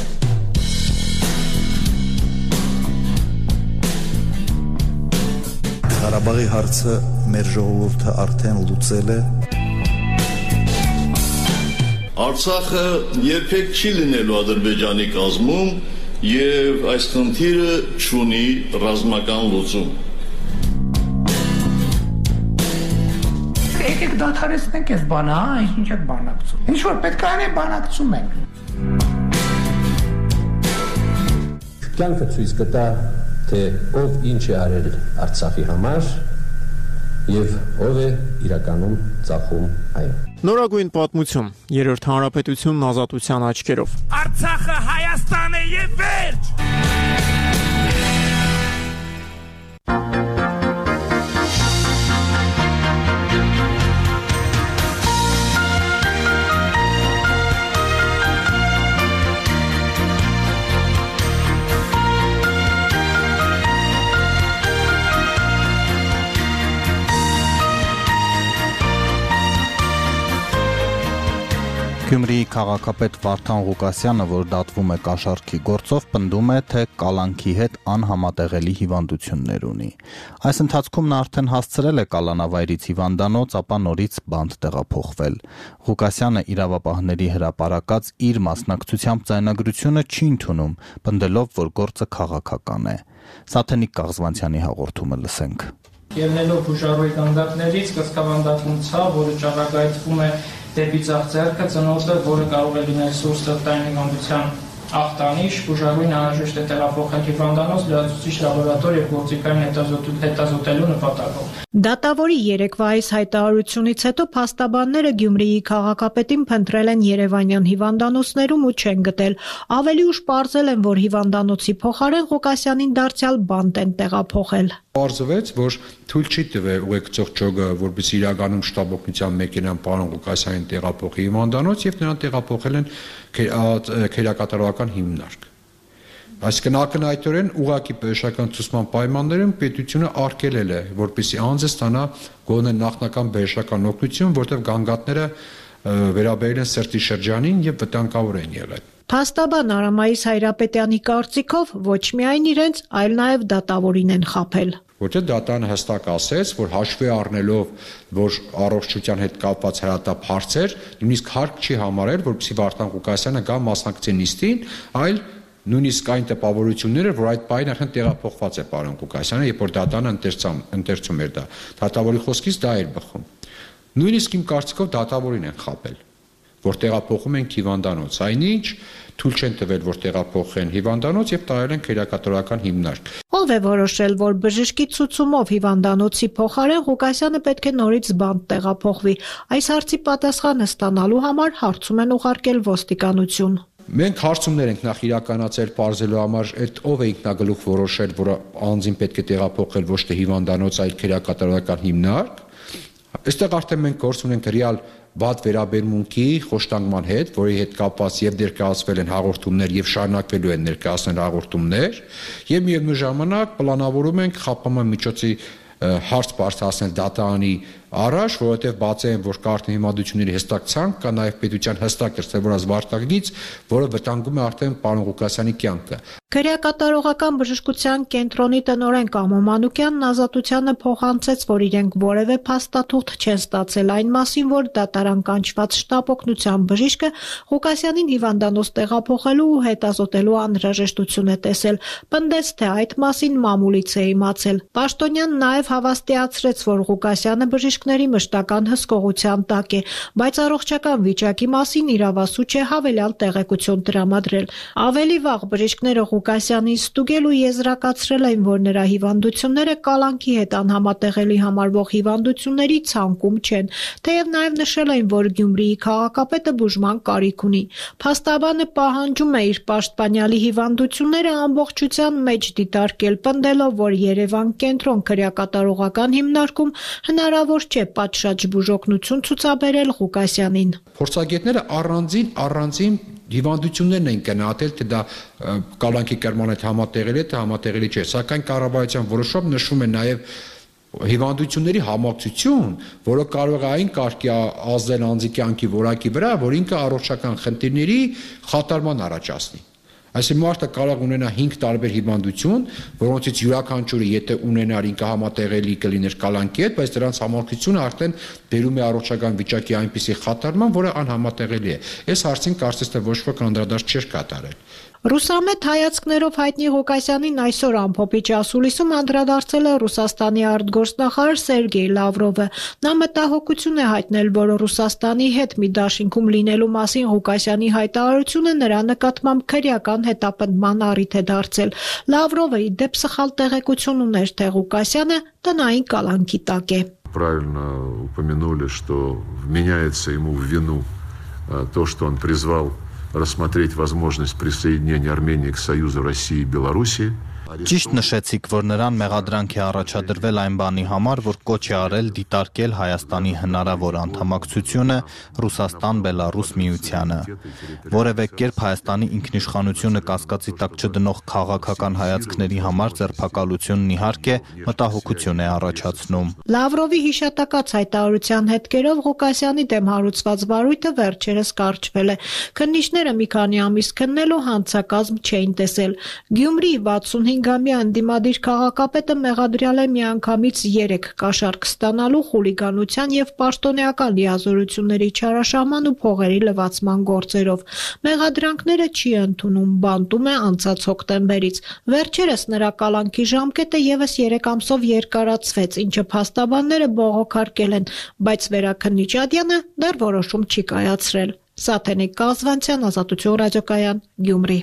Ղարաբաղի հարցը մեր ժողովուրդը արդեն լուծել է։ Արցախը երբեք չի լինելու Ադրբեջանի կազմում եւ այս խնդիրը չունի ռազմական լուծում։ Եկեք դադարեցնենք այս բանը, հա, ինչ եք բանակցում։ Ինչ որ պետք է անենք, բանակցում ենք։ Կյանքը ցույց կտա, թե ով ինչ է արել Արցախի համար եւ ով է իրականում ծախում այն։ Նորագույն պատմություն, երրորդ հանրապետությունն ազատության աչքերով։ Արցախը Հայաստան է եւ վերջ։ Գյումրիի քաղաքապետ Վարդան Ղուկասյանը, որ դատվում է կաշառքի գործով, պնդում է, թե կալանքի հետ անհամատեղելի հիվանդություններ ունի։ Այս ընթացքում նա արդեն հասցրել է կալանավայրից հիվանդանոց, ապա նորից բանտ տեղափոխվել։ Ղուկասյանը իրավապահների հրապարակած իր մասնակցությամբ ձայնագրությունը չի ընդունում, պնդելով, որ գործը քաղաքական է։ Սաթենիկ Կաղզվանցյանի հաղորդումը լսենք։ Ելնելով հուշառույթ անդակներից կրծքավանդակում ցավ, որը ճառագայթվում է դեպի ցախ ձեռքը, ծնոտը, որը կարող է լինել սուր սրտային հիվանդության ախտանիշ, հուշառույթն անհրաժեշտ է տեղափոխել հիվանդանոց լրացուցիչ լաբորատոր եւ գործիքային հետազոտելու նպատակով։ Դատավորի երեկվա այս հայտարարությունից հետո փաստաբանները Գյումրիի քաղաքապետին փնտրել են երևանյան հիվանդանոցներում ու չեն գտել։ Ավելի ուշ պարզել են, որ հիվանդանոցի փոխարեն Ղուկասյանին դարձյալ բանտ են տեղափոխել։ Պարզվեց, որ թույլ չի տվել ուղեկցող ճոգը, որպես իրականում շտաբ օգնության մեքենան պարոն Ղուկասյանին տեղափոխի հիվանդանոց եւ նրան տեղափոխել են քերակատարողական հիմնարկ։ Այսինքն ակնհայտորեն ուղղակի բժշկական ցուցման պայմաններում պետությունը արգելել է, որպեսզի անձը ստանա գոնե նախնական բժշկական օգնություն, որտեղ գանգատները վերաբերել են սրտի շրջանին եւ վտանգավոր են եղել։ Փաստաբան Արամայիս Հայրապետյանի կարծիքով ոչ միայն իրենց, այլ նաև դատավորին են խաբել։ Որտեղ դատանը հստակ ասեց, որ հաշվի առնելով, որ առողջության հետ կապված հրատապ հարցեր, նույնիսկ հարկ չի համարել, որպեսզի Վարդան Ղուկասյանը գա մասնակցի նիստին, այլ նույնիսկ այն տպավորությունները, որ այդ պահին արդեն տեղափոխված է պարոն Ղուկասյանը, երբ որ դատանը ընթերցում էր դա։ Դատավորի խոսքից դա էր բխում։ Նույնիսկ իմ կարծիքով դատավորին են խաբել, որ տեղափոխում են հիվանդանոց, այնինչ թույլ չեն տվել, որ տեղափոխեն հիվանդանոց եւ տարել են քերակատարական հիմնարկ։ Ով է որոշել, որ բժշկի ցուցումով հիվանդանոցի փոխարեն Ղուկասյանը պետք է նորից բանտ տեղափոխվի։ Այս հարցի պատասխանը ստանալու համար հարցում են ուղարկել ոստիկանություն։ Մենք հարցումներ ենք նախ իրականացել բարձելու համար, այդ ով է ինքնագլուխ որոշել, որ անձին պետք է տեղափոխել ոչ թե հիվանդանոց, այլ քերակատարական հիմնարկ։ Այստեղ արդեն մենք գործ ունենք ռեալ վատ վերաբերմունքի խոշտանգման հետ, որի հետ կապված եւ ներկայացվել են հաղորդումներ եւ շարունակվելու են ներկայացնել հաղորդումներ, եւ միևնույն ժամանակ պլանավորում ենք խափման միջոցի հարց բարձրացնել դատարանի առաջ, որովհետև բացի այն, որ կա արդեն հիմնադրությունների հստակ ցանկ, կա նաև պետության հստակ դրսևորած վարչակից, որը վտանգում է արդեն պարոն Ղուկասյանի կյանքը։ Քերակատարողական բժշկության կենտրոնի տնօրեն Կամո Մանուկյանն ազատությանը փոխանցեց, որ իրենք որևէ փաստաթուղթ չեն ստացել այն մասին, որ դատարան կանչված շտաբ օգնության բժիշկը Ղուկասյանին հիվանդանոց տեղափոխելու ու հետազոտելու անհրաժեշտություն է տեսել։ Պնդեց, թե այդ մասին մամուլից է իմացել։ Պաշտոնյանն նաև հավաստիացրեց, որ Ղուկասյանը բժիշկների մշտական հսկողության տակ է, բայց առողջական վիճակի մասին իրավասու չէ հավելյալ տեղեկություն տրամադրել։ Ավելի վաղ բժիշկները Ղուկասյանին ստուգել ու եզրակացրել են, որ նրա հիվանդությունները կալանքի հետ անհամատեղելի համարվող հիվանդությունների ցանկում չեն, թեև նաև նշել են, որ Գյումրիի քաղաքապետը բուժման կարիք ունի։ Փաստաբանը պահանջում է իր պաշտպանյալի հիվանդությունները ամբողջության մեջ դիտարկել, պնդելով, որ Երևան կենտրոն քրեակատարողական հիմնարկում հնարավոր չէ պատշաճ բուժօգնություն ցուցաբերել Ղուկասյանին։ Փորձագետները առանձին առանձին հիվանդություններն են գնահատել, թե դա կալանքի կրման հետ համատեղելի է, թե համատեղելի չէ, սակայն կառավարության որոշում նշում է նաև հիվանդությունների համակցություն, որը կարող է այն կարգի ազդել անձի կյանքի որակի վրա, որ ինքը առողջական խնդիրների խաթարման առաջացնի։ Այսինքն մարդը կարող ունենա հինգ տարբեր հիվանդություն, որոնցից յուրաքանչյուրը եթե ունենար ինքը համատեղելի կլիներ կալանքի հետ, բայց դրանց համակցությունը արդեն բերում է առողջական վիճակի այնպիսի խաթարման, որը անհամատեղելի է։ Այս հարցին կարծես թե ոչ ոք անդրադարձ չէր կատարել։ Ռուսամետ հայացքներով հայտնի Ղուկասյանին այսօր ամփոփիչ ասուլիսում անդրադարձել է Ռուսաստանի արտգործնախարար Սերգեյ Լավրովը։ Նա մտահոգություն է հայտնել, որ Ռուսաստանի հետ մի դաշինքում լինելու մասին Ղուկասյանի հայտարարությունը նրա նկատմամբ քրեական հետապնդման առիթ է дարձել։ Լավրովը ի դեպ սխալ տեղեկություն ուներ, թե Ղուկասյանը տնային կալանքի տակ է։ Правильно упомянули, что вменяется ему в вину то, что он призвал рассмотреть возможность присоединения Армении к Союзу России и Белоруссии. Ճիշտ նշեցիք, որ նրան մեղադրանք է առաջադրվել այն բանի համար, որ կոչ է արել դիտարկել Հայաստանի հնարավոր անդամակցությունը Ռուսաստան-Բելարուս միությանը։ Որևէ կերպ Հայաստանի ինքնիշխանությունը կասկածի տակ չդնող քաղաքական հայացքների համար ձերբակալությունն իհարկե մտահոգություն է առաջացնում։ Լավրովի հիշատակած հայտարարության հետքերով Ղուկասյանի դեմ հարուցված վարույթը վերջերս կարճվել է։ Քննիչները մի քանի ամիս քննելու հանցակազմ չէին տեսել։ Գյումրիի վաթսունհինգամյա ընդդիմադիր քաղաքապետը մեղադրյալ է միանգամից երեք կաշառք ստանալու խուլիգանության եւ պաշտոնեական լիազորությունների չարաշահման ու փողերի լվացման գործերով։ Մեղադրանքները չի ընդունում, բանտում է անցած հոկտեմբերից։ Վերջերս նրա կալանքի ժամկետը եւս երեք ամսով երկարացվեց, ինչը փաստաբանները բողոքարկել են, բայց վերաքննիչ Ադյանը դեռ որոշում չի կայացրել։ Սաթենիկ Կազվանցյան, Ազատություն ռադիոկայան, Գյումրի։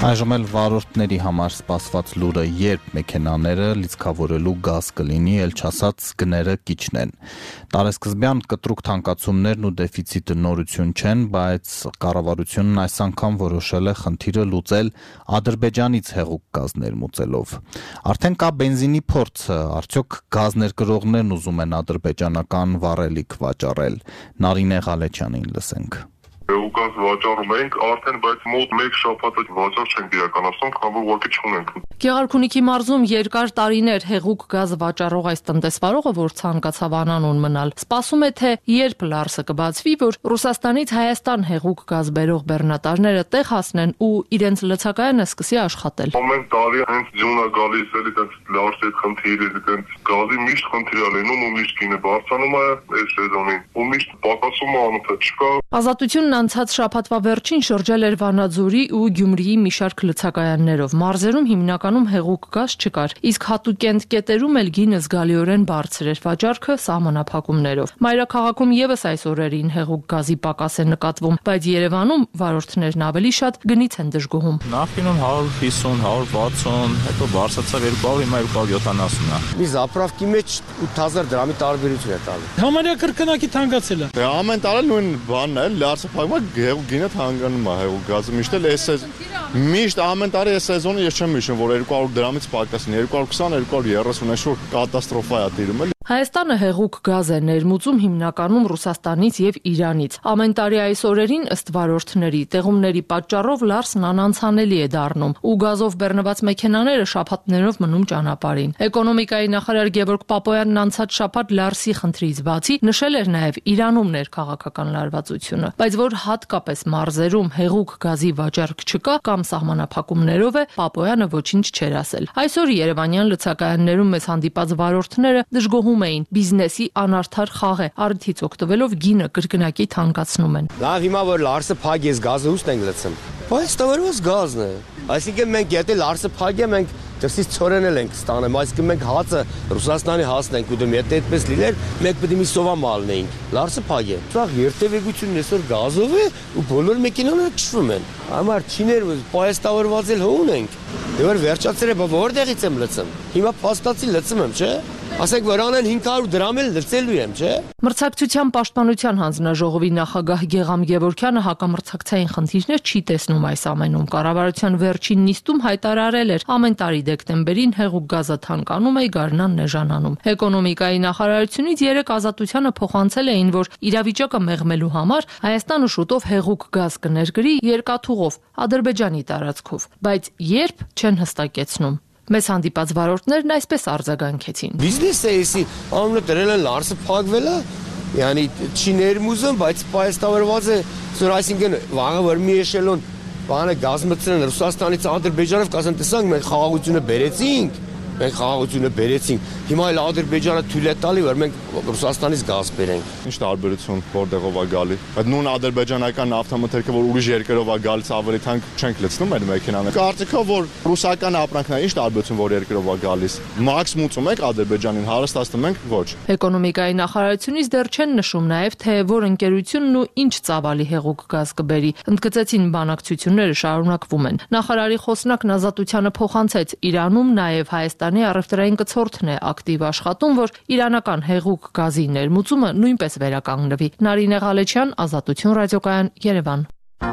Այժմ էլ վարորդների համար սպասված լուրը, երբ մեքենաները լիցքավորելու գազ կլինի, էլ չասած գները կիջնեն։ Տարեսկզբյան կտրուկ թանկացումներն ու դեֆիցիտը նորություն չեն, բայց կառավարությունն այս անգամ որոշել է խնդիրը լուծել Ադրբեջանից հեղուկ գազ ներմուծելով։ Արդեն կա բենզինի փորձը, արդյոք գազ ներկրողներն ուզում են ադրբեջանական վառելիք վաճառել։ Նարինե Ղալեչյանին լսենք։ Ուկազ վաճառում ենք, արդեն բայց մոտ մեկ շաբաթ վաճառ չենք իրականացնում, քան որ ուղղակի չունենք։ Գեղարքունիքի մարզում երկար տարիներ հեղուկ գազ վաճառող այս տնտեսվարողը, որ ցանկացավ անանուն մնալ, սպասում է, թե երբ Լարսը կբացվի, որ Ռուսաստանից Հայաստան հեղուկ գազ բերող բեռնատարները տեղ հասնեն ու իրենց լցակայանը սկսի աշխատել։ Ամեն տարի հենց ձյունը գալիս էլի տենց Լարսի հետ խնդիր է, տենց գազի միշտ խնդիր է լինում ու միշտ գինը բարձրանում է այս սեզոնին, ու միշտ պակասում է անունը չկա։ Ազատությունն անցած շաբաթվա վերջին շրջել էր Վանաձորի ու Գյումրիի մի շարք լցակայաններով։ Մարզերում հիմնականում հեղուկ գազ չկար, իսկ հատուկենտ կետերում էլ գինը զգալիորեն բարձր էր, վաճառքը սահմանափակումներով։ Մայրաքաղաքում եւս այս օրերին հեղուկ գազի պակաս է նկատվում, բայց Երևանում վարորդներն ավելի շատ գնից են դժգոհում։ Նախկինում հարյուր հիսուն, հարյուր վաթսուն, հետո բարձրացավ երկու հարյուր, հիմա երկու հարյուր յոթանասուն է։ Մի զապրավկի մեջ ութ հազար դրամի տարբերություն է տալու։ Համարյա կրկնակի թանկացել է։ Ամեն տարի նույն բանն է, Լարսը փակվում է, հեղուկ գինը թանկանում է, հեղուկ գազը միշտ էլ էս միշտ ամեն տարի այս սեզոնը ես չեմ հիշում, որ երկու հարյուր դրամից պակասին, երկու հարյուր քսան, երկու հարյուր երեսուն, այսօր կատաստրոֆա է տիրում էլի։ Հայաստանը հեղուկ գազ է ներմուծում հիմնականում Ռուսաստանից եւ Իրանից։ Ամեն տարի այս օրերին ըստ վարորդների տեղումների պատճառով Լարսն անանցանելի է դառնում ու գազով բեռնված մեքենաները շաբաթներով մնում ճանապարհին։ Էկոնոմիկայի նախարար Գևորգ Պապոյանն անցած շաբաթ Լարսի խնդրից բացի նշել էր նաեւ Իրանում ներքաղաքական լարվածությունը, բայց որ հատկապես մարզերում հեղուկ գազի վաճառք չկա կամ սահմանափակումներով է, Պապոյանը ոչինչ չէր ասել։ Այսօր Երևանյան լցակայաններում մեզ հանդիպած վարորդները դժգոհում էին, բիզնեսի անարդար խաղ է, արդից օգտվելով գինը կրկնակի թանկացնում են։ Լավ, հիմա որ Լարսը փակ ես գազը ուստն ենք լցում։ Բայց տվարված գազն է։ Այսինքն մենք եթե Լարսը փակ է, մենք դրսից ցորենել ենք ստանում, այսինքն մենք հացը Ռուսաստանի հասն ենք ուտում, եթե այդպես լիներ, մենք պետք է մի սովա մալնեինք։ Լարսը փակ է։ Սա երթևեկությունն այսօր գազով է ու բոլոր մեքենաները ճշվում են։ Համար չիներ պայստավորված էլ հոուն ենք։ Դե որ վերջացել է, որտեղից եմ լցում։ Հիմա փաստացի լցում եմ, չէ՞։ Ասենք որ անեն հինգ հարյուր դրամ էլ լցելու եմ, չէ՞։ Մրցակցության պաշտպանության հանձնաժողովի նախագահ Գեգամ Գևորգյանը հակամրցակցային խնդիրներ չի տեսնում այս ամենում։ Կառավարության վերջին նիստում հայտարարել էր, ամեն տարի դեկտեմբերին հեղուկ գազը թանկանում է, գարնան էժանանում։ Էկոնոմիկայի նախարարությունից երեք Ազատությանը փոխանցել էին, որ իրավիճակը մեղմելու համար Հայաստանը շուտով հեղուկ գազ կներգրի երկաթուղով Ադրբեջանի տարածքով, բայց երբ չեն հստակեցնում։ Մեզ հանդիպած վարորդներն այսպես արձագանքեցին։ Բիզնեսը էսի անունը դրել են Լարսը փակվել է, yani չի ներմուծում, բայց պայստավորված է, որ այսինքն վաղը որ մի էշելոն բանը գազ մտցրեն Ռուսաստանից Ադրբեջանով, կասեն տեսանք մենք խաղաղությունը բերեցինք, մենք խաղաղությունը բերեցինք։ Հիմա էլ Ադրբեջանը թույլ է տալի, որ մենք Ռուսաստանից գազ բերենք։ Ինչ տարբերություն որտեղով է գալի։ Այդ նույն ադրբեջանական նավթամթերքը, որ ուրիշ երկրով է գալիս, ավելի թանկ չենք լցնում այդ մեքենաները։ Կարծիքով որ ռուսական ապրանքն է, ինչ տարբերություն որ երկրով է գալիս։ Մաքս մուծում եք Ադրբեջանին, հարստացնում ենք ոչ։ Էկոնոմիկայի նախարարությունից դեռ չեն նշում նաև, թե որ ընկերությունն ու ինչ ծավալի հեղուկ գազ կբերի։ Ընդգծեցին բանակցությունները շարունակվում են։ Նախարարի խոսնակն Ազատությանը փոխանցեց, Իրանում նաև Հայաստանի առևտրային կցորդն է ակտիվ աշխատում, որ իրանական հեղուկ գազի ներմուծումը նույնպես վերականգնվի։ Նարինե Ղալեչյան, Ազատություն ռադիոկայան, Երևան։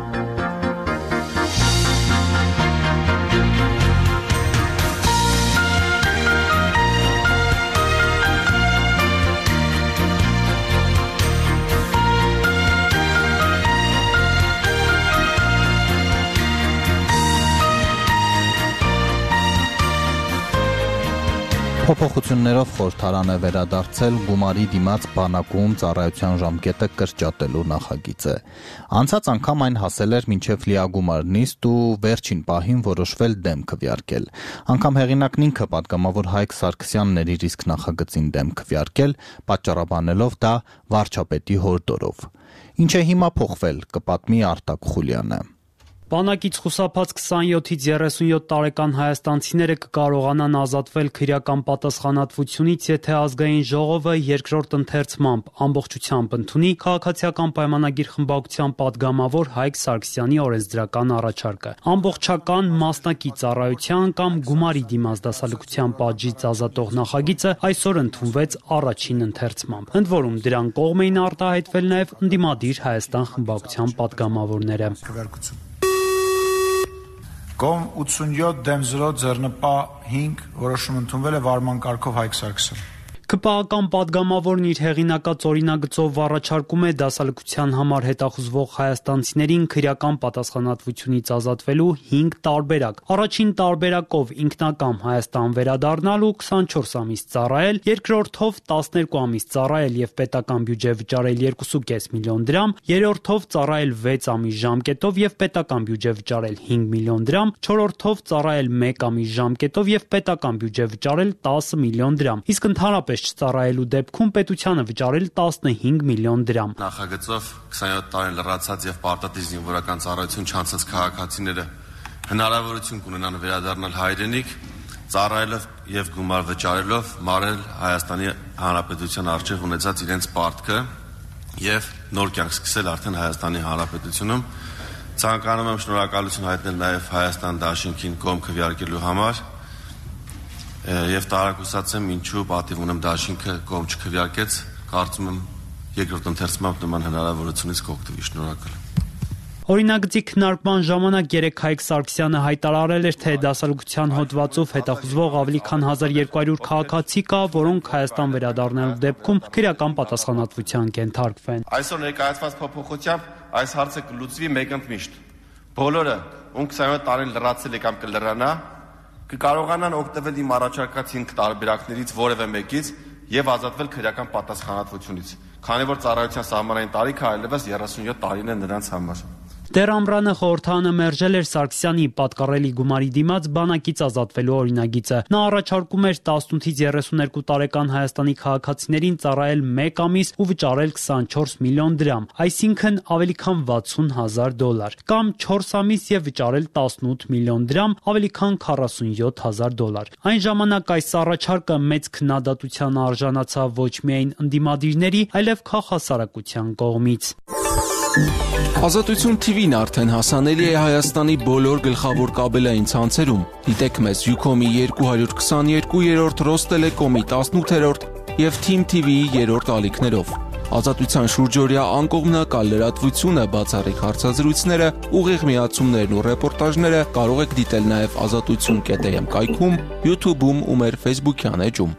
Փոփոխություններով խորհրդարան է վերադարձել գումարի դիմաց բանակում ծառայության ժամկետը կրճատելու նախագիծը։ Անցած անգամ այն հասել էր մինչև լիագումար նիստ ու վերջին պահին որոշվել դեմ քվեարկել։ Անգամ հեղինակն ինքը պատգամավոր Հայկ Սարգսյանն էր իր իսկ նախագծին դեմ քվեարկել, պատճառաբանելով դա վարչապետի հորդորով։ Ինչ է հիմա փոխվել, կպատմի Արտակ Խուլյանը։ Բանակից խուսափած քսանյոթից երեսունյոթ տարեկան հայաստանցիները կկարողանան ազատվել քրեական պատասխանատվությունից, եթե ազգային ժողովը երկրորդ ընթերցմամբ ամբողջությամբ ընդունի քաղաքացիական պայմանագիր խմբակցության падգամավոր Հայկ Սարգսյանի օրենսդրական առաջարկը։ Ամբողջական մասնակից ծառայության կամ գումարի դիմաց դասալքության պատժից ազատող նախագիծը այսօր ընդունվեց առաջին ընթերցմամբ։ Ընդ որում դրան կողմ էին արտահայտվել նաև ընդդիմադիր Հայաստան խմբակցության падգամավորները։ Կողմ ութսունյոթ դեմ զրո ձեռնպահ հինգ որոշում ընդունվել է վարման կարգով Հայկ Սարգսյան։ Քպական падգամավորն իր հեղինակած օրինագծով առաջարկում է դասալքության համար հետախուզվող հայաստանցիներին քրեական պատասխանատվությունից ազատվելու հինգ տարբերակ։ Առաջին տարբերակով ինքնակամ Հայաստան վերադառնալ ու քսանչորս ամիս ծառայել, երկրորդով տասներկու ամիս ծառայել եւ պետական բյուջե վճարել երկու կόμma պենս միլիոն դրամ, երրորդով ծառայել վեց ամիս ժամկետով եւ պետական բյուջե վճարել հինգ միլիոն դրամ, չորրորդով ծառայել մեկ ամիս ժամկետով եւ պետական բյուջե վճարել տասը միլիոն դրամ։ Իսկ ընդհանրապես չծառայելու դեպքում պետությանը վճարել տասնհինգ միլիոն դրամ։ Նախագծով քսանյոթ տարի լրացած եւ պարտադիր զինվորական ծառայություն չանցած քաղաքացիները հնարավորություն կունենան վերադառնալ հայրենիք, ծառայելով եւ գումար վճարելով մարել Հայաստանի Հանրապետության արժեվ ունեցած իրենց պարտքը եւ նոր կյանք սկսել արդեն Հայաստանի Հանրապետությունում։ Ցանկանում եմ շնորհակալություն հայտնել նաեւ Հայաստան Դաշինքին կողմ քվեարկելու համար։ Եվ տարակուսած եմ ինչու պատիվ ունեմ Դաշինքը կողմ չքվեարկեց, կարծում եմ երկրորդ ընթերցմամբ նման հնարավորությունից կօգտվի։ Շնորհակալ եմ։ Օրինագծի քննարկման ժամանակ երեկ Հայկ Սարգսյանը հայտարարել էր, թե դասալքության հոդվածով հետախուզվող ավելի քան հազար երկու հարյուր քաղաքացի կա, որոնք Հայաստան վերադառնալու դեպքում քրեական պատասխանատվության կենթարկվեն։ Այսօր ներկայացված փոփոխությամբ այս հարցը կլուծվի մեկընդմիշտ։ Բոլորը, ում քսանյոթ տարին լրացել է կամ կլրանա, կկարողանան օգտվել իմ առաջարկած հինգ տարբերակներից որևէ մեկից եւ ազատվել քրեական պատասխանատվությունից, քանի որ ծառայության սահմանային տարիքը այլևս երեսունյոթ տարին է նրանց համար։ Դեռ ամռանը խորհրդանը մերժել էր Սարգսյանի պատկառելի գումարի դիմաց բանակից ազատվելու օրինագիծը։ Նա առաջարկում էր տասնութից երեսուներկու տարեկան Հայաստանի քաղաքացիներին ծառայել մեկ ամիս ու վճարել քսանչորս միլիոն դրամ, այսինքն ավելի քան վաթսուն հազար դոլար, կամ չորս ամիս եւ վճարել տասնութ միլիոն դրամ, ավելի քան քառասունյոթ հազար դոլար։ Այն ժամանակ այս առաջարկը մեծ քննադատության արժանացավ ոչ միայն ընդդիմադիրների, այլև քաղաքասարակության կողմից։ Ազատություն թիվին արդեն հասանելի է Հայաստանի բոլոր գլխավոր կաբելային ցանցերում։ Դիտեք մեզ Յուքոմի երկու հարյուր քսաներկու, երրորդ Ռոստելեկոմի տասնութերորդ եւ Թիմ թի վիի երրորդ ալիքներով։ Ազատության շուրջօրյա անկողմնակալ լրատվությունը, բացառիկ հարցազրույցները, ուղիղ միացումներն ու ռեպորտաժները կարող եք դիտել նաեւ ազատություն կետ էմ կայքում, YouTube-ում ու մեր Facebook-յան էջում։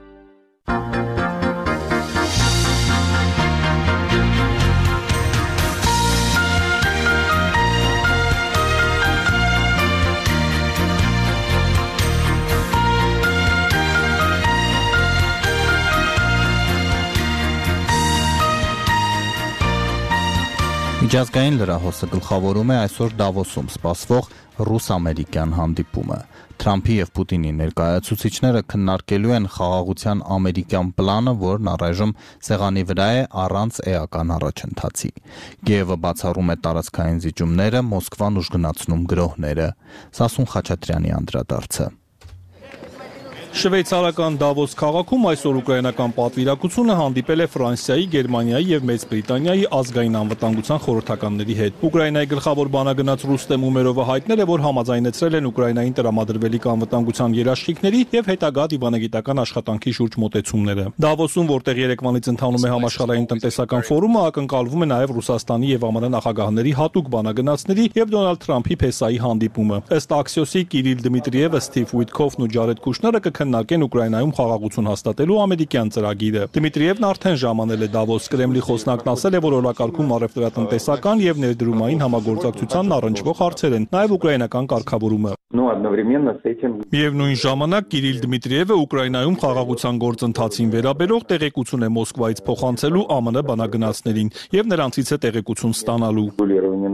Միջազգային լրահոսը գլխավորում է այսօր Դավոսում սպասվող ռուս-ամերիկյան հանդիպումը։ Թրամփի եւ Պուտինի ներկայացուցիչները քննարկելու են խաղաղության ամերիկյան պլանը, որն առայժմ սեղանի վրա է առանց էական առաջընթացի։ Կիևը բացառում է տարածքային զիջումները, Մոսկվան ուժգնացնում գրոհները։ Սասուն Խաչատրյանի անդրադարձը։ Շվեյցարական Դավոս քաղաքում այսօր ուկրաինական պատվիրակությունը հանդիպել է Ֆրանսիայի, Գերմանիայի եւ Մեծ Բրիտանիայի ազգային անվտանգության խորհրդականների հետ։ Ուկրաինայի գլխավոր բանագնաց Ռուստեմ Ումերովը հայտնել է, որ համաձայնեցրել են Ուկրաինային տրամադրվելիք անվտանգության երաշխիքների եւ հետագա դիվանագիտական աշխատանքի շուրջ մոտեցումները։ Դավոսում, որտեղ երեկվանից ընթանում է համաշխարհային տնտեսական ֆորումը, ակնկալվում է նաեւ Ռուսաստանի եւ ԱՄՆ նախագահների հատուկ բանագնացների եւ Դոնալդ Թրամփի փեսայի հանդիպումը։ Ըստ Աքսիոսի Կիրիլ Դմիտրիևը, Սթիվ Ուիտքոֆն ու Ջարեդ Կուշները քննարկեն Ուկրաինայում խաղաղություն հաստատելու ամերիկյան ծրագիրը։ Դմիտրիևն արդեն ժամանել է Դավոս։ Կրեմլի խոսնակն ասել է, որ օրակարգում առևտրատնտեսական եւ ներդրումային համագործակցությանն առնչվող հարցեր են, նաեւ ուկրաինական կարգավորումը։ Միևնույն ժամանակ Կիրիլ Դմիտրիևը Ուկրաինայում խաղաղության գործընթացին վերաբերող տեղեկություն է Մոսկվայից փոխանցելու ԱՄՆ բանագնացներին եւ նրանցից է տեղեկություն ստանալու։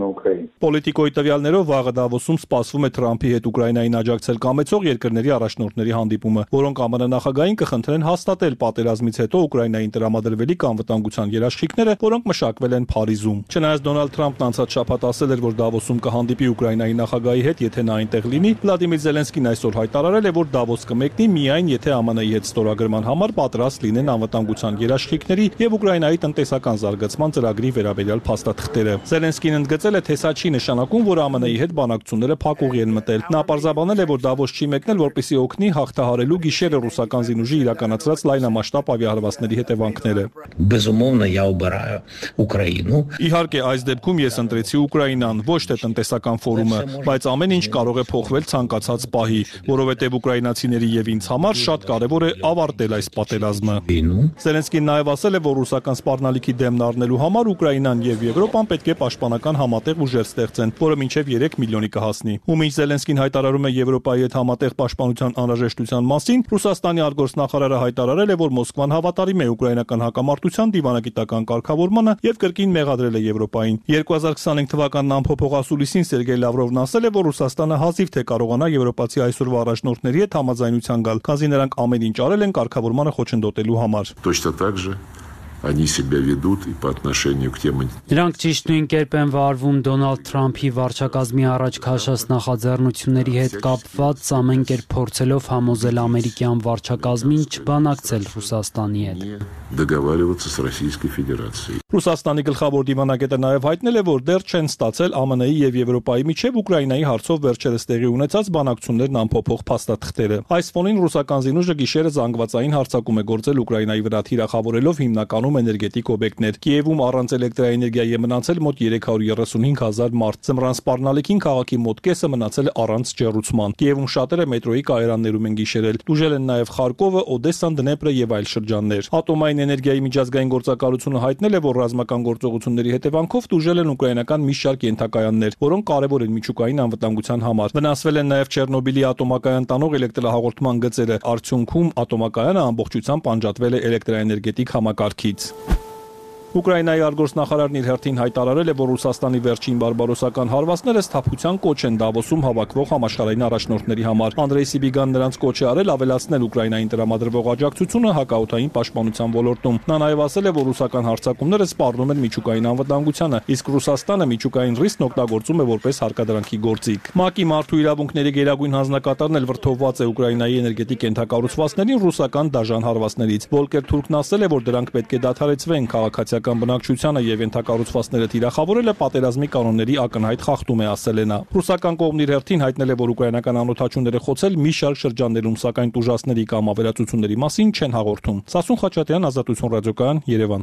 Պոլիտիկոյի տվյալներով վաղը Դավոսում սպասվում է Թրամփի հետ Ուկրաինային աջակցել կամեցող երկրների առաջնորդների հանդիպումը, որոնք ԱՄՆ նախագահին կխնդրեն հաստատել պատերազմից հետո Ուկրաինային տրամադրվելիք անվտանգության երաշխիքները, որոնք մշակվել են Փարիզում։ Չնայած Դոնալդ Թրամփն անցած շաբաթ ասել էր, որ Դավոսում կհանդիպի Ուկրաինայի նախագահի հետ, եթե նա այնտեղ լինի, Վլադիմիր Զելենսկին այսօր հայտարարել է, որ Դավոս կմեկնի միայն եթե ԱՄՆ-ի հետ ստորագրման համար պատրաստ լինեն անվտանգության երաշխիքների եւ Ուկրաինայի տնտեսական զարգացման ծրագրի վերաբերյալ փաստաթղթերը։ Զելենսկին ընդգծել է, թե սա չի նշանակում, որ ԱՄՆ-ի հետ բանակցությունները փակուղի են մտել։ Նա պարզաբանել է, որ Դավոս չի մեկնել, որպեսզի օգնի հաղթահարելու գիշերը ռուսական զինուժի իրականացրած լայնամասշտաբ ավիահարվածների հետևանքները։ Безумовно, я обираю Україну. Իհարկե, այս դեպքում ես ընտրեցի Ուկրաինան, ոչ թե տնտեսական ֆորումը, բայց ամեն ինչ կարող է փոխվել ցանկացած պահի, որովհետև ուկրաինացիների եւ ինձ համար շատ կարեւոր է ավարտել այս պատերազմը։ Զելենսկին նաև ասել է, որ ռուսական սպառնալիքի դեմն առնելու համար Ուկրաինան եւ Եվրոպան պետք է պաշտպանական համատեղ ուժեր ստեղծեն, որը մինչեւ երեք միլիոնի կհասնի։ Ու մինչ Զելենսկին հայտարարում է Եվրոպայի հետ համատեղ պաշտպանության անհրաժեշտության մասին, Ռուսաստանի արտգործնախարարը հայտարարել է, որ Մոսկվան հավատարիմ է ուկրաինական հակամարտության դիվանագիտական կարգավորմանը եւ կրկին մեղադրել է Եվրոպային։ երկու հազար քսանհինգ թվականն ամփոփող ասուլիսին Սերգեյ Լավրովն ասել է, որ Ռուսաստանը հազիվ թե կարողանա եվրոպացի այսօրվա առաջնորդների հետ համաձայնության գալ, քանզի նրանք ամեն ինչ արել են կարգավորմանը խոչընդոտելու համար։ Точно так же они себя ведут и по отношению к тем. Նրանք ճիշտ նույն կերպ են վարվում Դոնալդ Թրամփի վարչակազմի առաջ քաշած նախաձեռնությունների հետ կապված, ամեն կերպ փորձելով համոզել ամերիկյան վարչակազմին չբանակցել Ռուսաստանի հետ։ Договариваться с Российской Федерацией. Ռուսաստանի գլխավոր դիվանագետը նաև հայտնել է, որ դեռ չեն ստացել ԱՄՆ-ի եւ Եվրոպայի միջև Ուկրաինայի հարցով վերջերս տեղի ունեցած բանակցություններն ամփոփող փաստաթղթերը։ Այս ֆոնին ռուսական զինուժը գիշերը զանգվածային հարձակում է գործել Ուկրաինայի վրա, թիրախավորելով հիմնականում էներգետիկ օբյեկտներ։ Կիևում առանց էլեկտրաէներգիայի է մնացել մոտ երեք հարյուր երեսունհինգ հազար մարդ։ Ձմռան սպառնալիքին քաղաքի մոտ կեսը մնացել է առանց ջեռուցման։ Կիևում շատերը մետրոյի կայարաններում են գիշերել։ Դուժել են նաև Խարկովը, Օդեսան, Դնեպրը եւ այլ շրջաններ։ Ատոմային էներգիայի միջազգային գործակալությունը հայտնել է, որ ռազմական գործողությունների հետևանքով դուժել են ուկրաինական մի շարք ենթակայաններ, որոնք կարևոր են միջուկային անվտանգության համար։ Վնասվել են նաև Չեռնոբիլի ատոմակայան տանող էլեկտրահաղորդման գծերը։ Արդյունքում ատոմակայանը ամբողջությամբ անջատվել է էլեկտրաէներգետիկ համակարգից։ Ուկրաինայի արտգործնախարարն իր հերթին հայտարարել է, որ Ռուսաստանի վերջին բարբարոսական հարվածները սթափության կոչ են Դավոսում հավաքվող համաշխարհային առաջնորդների համար։ Անդրեյ Սիբիգան նրանց կոչ է արել ավելացնել Ուկրաինային տրամադրվող աջակցությունը հակաօդային պաշտպանության ոլորտում։ Նա նաև ասել է, որ ռուսական հարձակումները սպառնում են միջուկային անվտանգությանը, իսկ Ռուսաստանը միջուկային ռիսկն օգտագործում է որպես հարկադրանքի գործիք։ ՄԱԿ-ի մարդու իրավունքների գերագույն հանձնակատարն էլ վրթովված է Ուկրաինայի էներգետիկ ենթակառուցվածքներին ռուսական դաժան հարվածներից։ Վոլկեր Թուրքն ասել է, որ դրանք պետք է դադարեցվեն քաղաքացիական բնակչությանը եւ ենթակառուցվածքները թիրախավորելը պատերազմի կանոնների ակնհայտ խախտում է, ասել է նա։ Ռուսական կողմն իր հերթին հայտնել է, որ ուկրաինական անօթաչուները խոցել մի շարք շրջաններում, սակայն տուժածների կամ ավերածությունների մասին չեն հաղորդում։ Սասուն Խաչատրյան, Ազատություն ռադիոկայան, Երևան։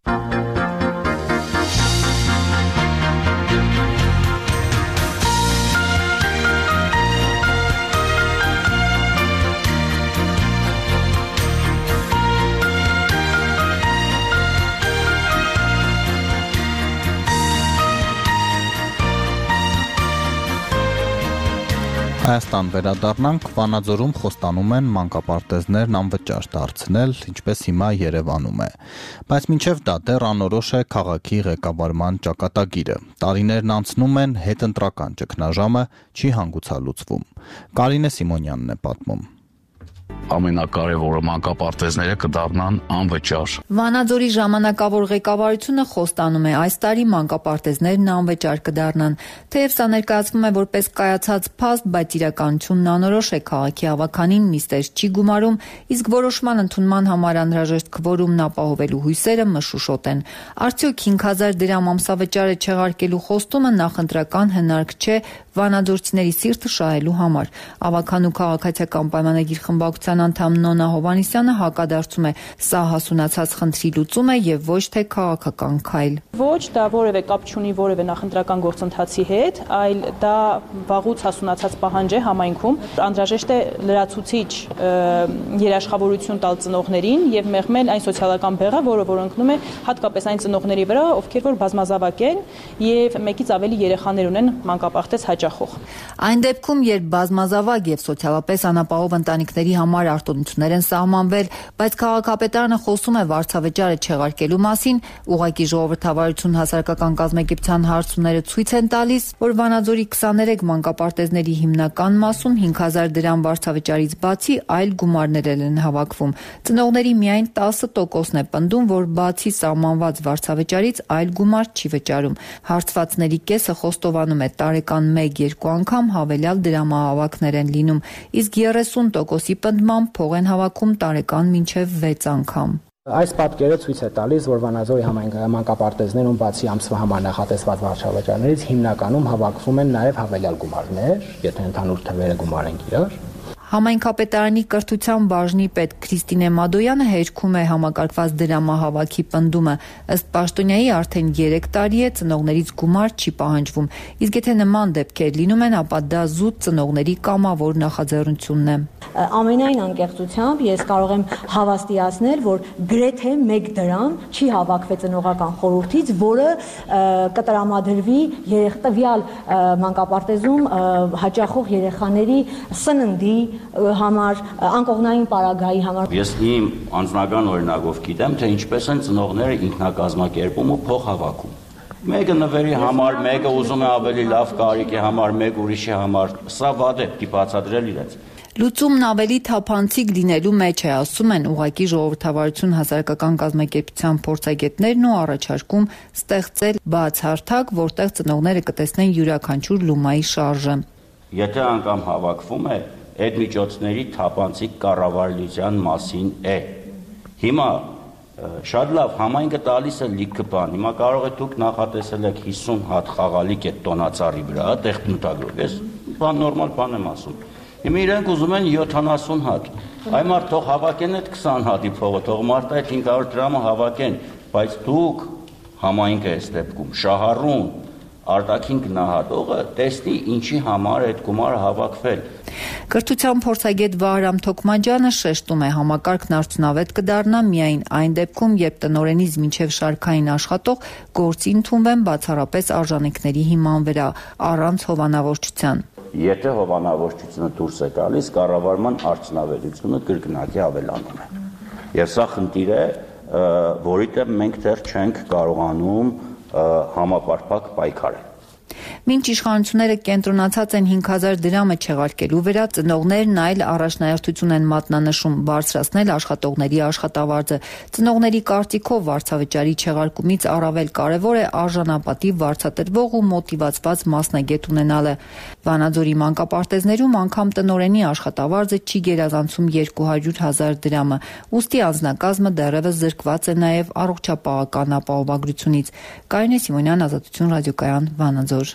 Հայաստան վերադառնանք, Վանաձորում խոստանում են մանկապարտեզներն անվճար դարձնել, ինչպես հիմա Երևանում է։ Բայց մինչև դա դեռ անորոշ է քաղաքի ղեկավարման ճակատագիրը։ Տարիներն անցնում են, հետընտրական ճգնաժամը չի հանգուցալուծվում։ Կարինե Սիմոնյանն է պատմում։ Ամենակարևորը մանկապարտեզները կդառնան անվճար։ Վանաձորի ժամանակավոր ղեկավարությունը խոստանում է այս տարի մանկապարտեզներն անվճար կդառնան։ Թեև սա ներկայացվում է որպես կայացած փաստ, բայց իրականությունն անորոշ է, քաղաքի ավականին նիստեր չի գումարում, իսկ որոշման ընդունման համար անհրաժեշտ քվորումն ապահովելու հույսերը մշուշոտ են։ Արդյոք հինգ հազար դրամ ամսավճարը չեղարկելու խոստումը նախընտրական հնարք չէ վանաձորցիների սիրտը շահելու համար։ Ավական ու քաղաքացիական պայմանագիր խմբակցության անդամ Նոնա Հովանիսյանը հակադարձում է, սա հասունացած խնդրի լուծում է եւ ոչ թե քաղաքական քայլ։ Ոչ, դա որևէ կապ չունի որևէ նախընտրական գործընթացի հետ, այլ դա վաղուց հասունացած պահանջ է համայնքում։ Անհրաժեշտ է լրացուցիչ երաշխավորություն տալ ծնողներին եւ մեղմել այն սոցիալական բեռը, որը որ ընկնում է հատկապես այն ծնողների վրա, ովքեր որ բազմազավակ են եւ մեկից ավելի երեխաներ ունեն մանկապարտեզ հաճախող։ Այն դեպքում, երբ բազմազավակ եւ սոցիալապես անապահով ընտանիքների համար երկար արտոնություններ են սահմանվել, բայց քաղաքապետարանը խոսում է վարձավճարը չեղարկելու մասին, ուղղակի ժողովրդավարություն հասարակական կազմակերպության հարցումները ցույց են տալիս, որ Վանաձորի քսաներեք մանկապարտեզների հիմնական մասում հինգ հազար դրամ վարձավճարից բացի այլ գումարներ են հավաքվում։ Ծնողների միայն տասը տոկոսն է պնդում, որ բացի սահմանված վարձավճարից այլ գումար չի վճարում։ Հարցվածների կեսը խոստովանում է տարեկան մեկ-երկու անգամ հավելյալ դրամահավաքներ են լինում, իսկ երեսուն տոկոսի պնդմամբ փող են հավաքում տարեկան մինչև վեց անգամ։ Այս պատկերը ցույց է տալիս, որ Վանաձորի մանկապարտեզներում բացի ամսվա համար նախատեսված վարձավճարներից հիմնականում հավաքվում են նաև հավելյալ գումարներ, եթե ընդհանուր թվերը գումարենք իրար։ Համայնքապետարանի կրթության բաժնի պետ Քրիստինե Մադոյանը հերքում է համակարգված դրամահավաքի պնդումը, ըստ պաշտոնյայի արդեն երեք տարի է ծնողներից գումար չի պահանջվում, իսկ եթե նման դեպքեր լինում են, ապա դա զուտ ծնողների կամավոր նախաձեռնությունն է։ Ամենայն անկեղծությամբ ես կարող եմ հավաստիացնել, որ գրեթե մեկ դրամ չի հավաքվել ծնողական խորհրդից, որը կտրամադրվի տվյալ մանկապարտեզում հաճախող երեխաների սննդի համար, անկողնային պարագայի համար։ Ես իմ անձնական օրինակով գիտեմ, թե ինչպես են ծնողները ինքնակազմակերպում ու փող հավաքում։ Մեկը նվերի համար, մեկը ուզում է ավելի լավ կարիքի համար, մեկ ուրիշի համար։ Սա վատ է, պիտի բացատրել իրենց։ Լուծումն ավելի թափանցիկ լինելու մեջ է, ասում են ուղղակի ժողովրդավարություն հասարակական կազմակերպության փորձագետներն ու առաջարկում ստեղծել բաց հարթակ, որտեղ ծնողները կտեսնեն յուրաքանչյուր լումայի շարժը։ Եթե անգամ հավաքվում է, այդ միջոցների թափանցիկ կառավարության մասին է։ Հիմա շատ լավ համայնքը տալիս է լիքը բան։ Հիմա կարող է դուք նախատեսել եք հիսուն հատ խաղալիք այդ տոնածառի վրա, տեղ բնութագրով։ Ես բան նորմալ բան եմ ասում։ Հիմա իրենք ուզում են յոթանասուն հատ։ Այ մարդ թող հավաքեն այդ քսան հատի փողը, թող մարդը այդ հինգ հարյուր դրամը հավաքեն, բայց դուք համայնքը այս դեպքում շահառուն արտաքին գնահատողը տեսնի ինչի համար այդ գումարը հավաքվել։ Կրթության փորձագետ Վահրամ Թոքմանջյանը շեշտում է, համակարգն արդյունավետ կդառնա միայն այն դեպքում, երբ տնօրենից մինչև շարքային աշխատող գործի ընդունվեն բացառապես արժանինքների հիման վրա, առանց հովանավորչության։ Եթե հովանավորչությունը դուրս է գալիս, կառավարման արդյունավետությունը կրկնակի ավելանում է։ Եվ սա խնդիր է, որի դեմ մենք դեռ չենք կարողանում համապարփակ պայքարել։ Մինչ իշխանությունները կենտրոնացած են հինգ հազար դրամը չեղարկելու վրա, ծնողներն այլ առաջնահերթություն են մատնանշում բարձրացնել աշխատողների աշխատավարձը։ Ծնողների կարծիքով վարձավճարի չեղարկումից առավել կարևոր է արժանապատիվ վարձատրվող ու մոտիվացված մասնագետ ունենալը։ Վանաձորի մանկապարտեզներում անգամ տնօրենի աշխատավարձը չի գերազանցում երկու հարյուր հազար դրամը, ուստի անձնակազմը դեռևս զրկված է նաև առողջապահական ապահովագրությունից։ Կարինե Սիմոնյան, Ազատություն ռադիոկայան, Վանաձոր։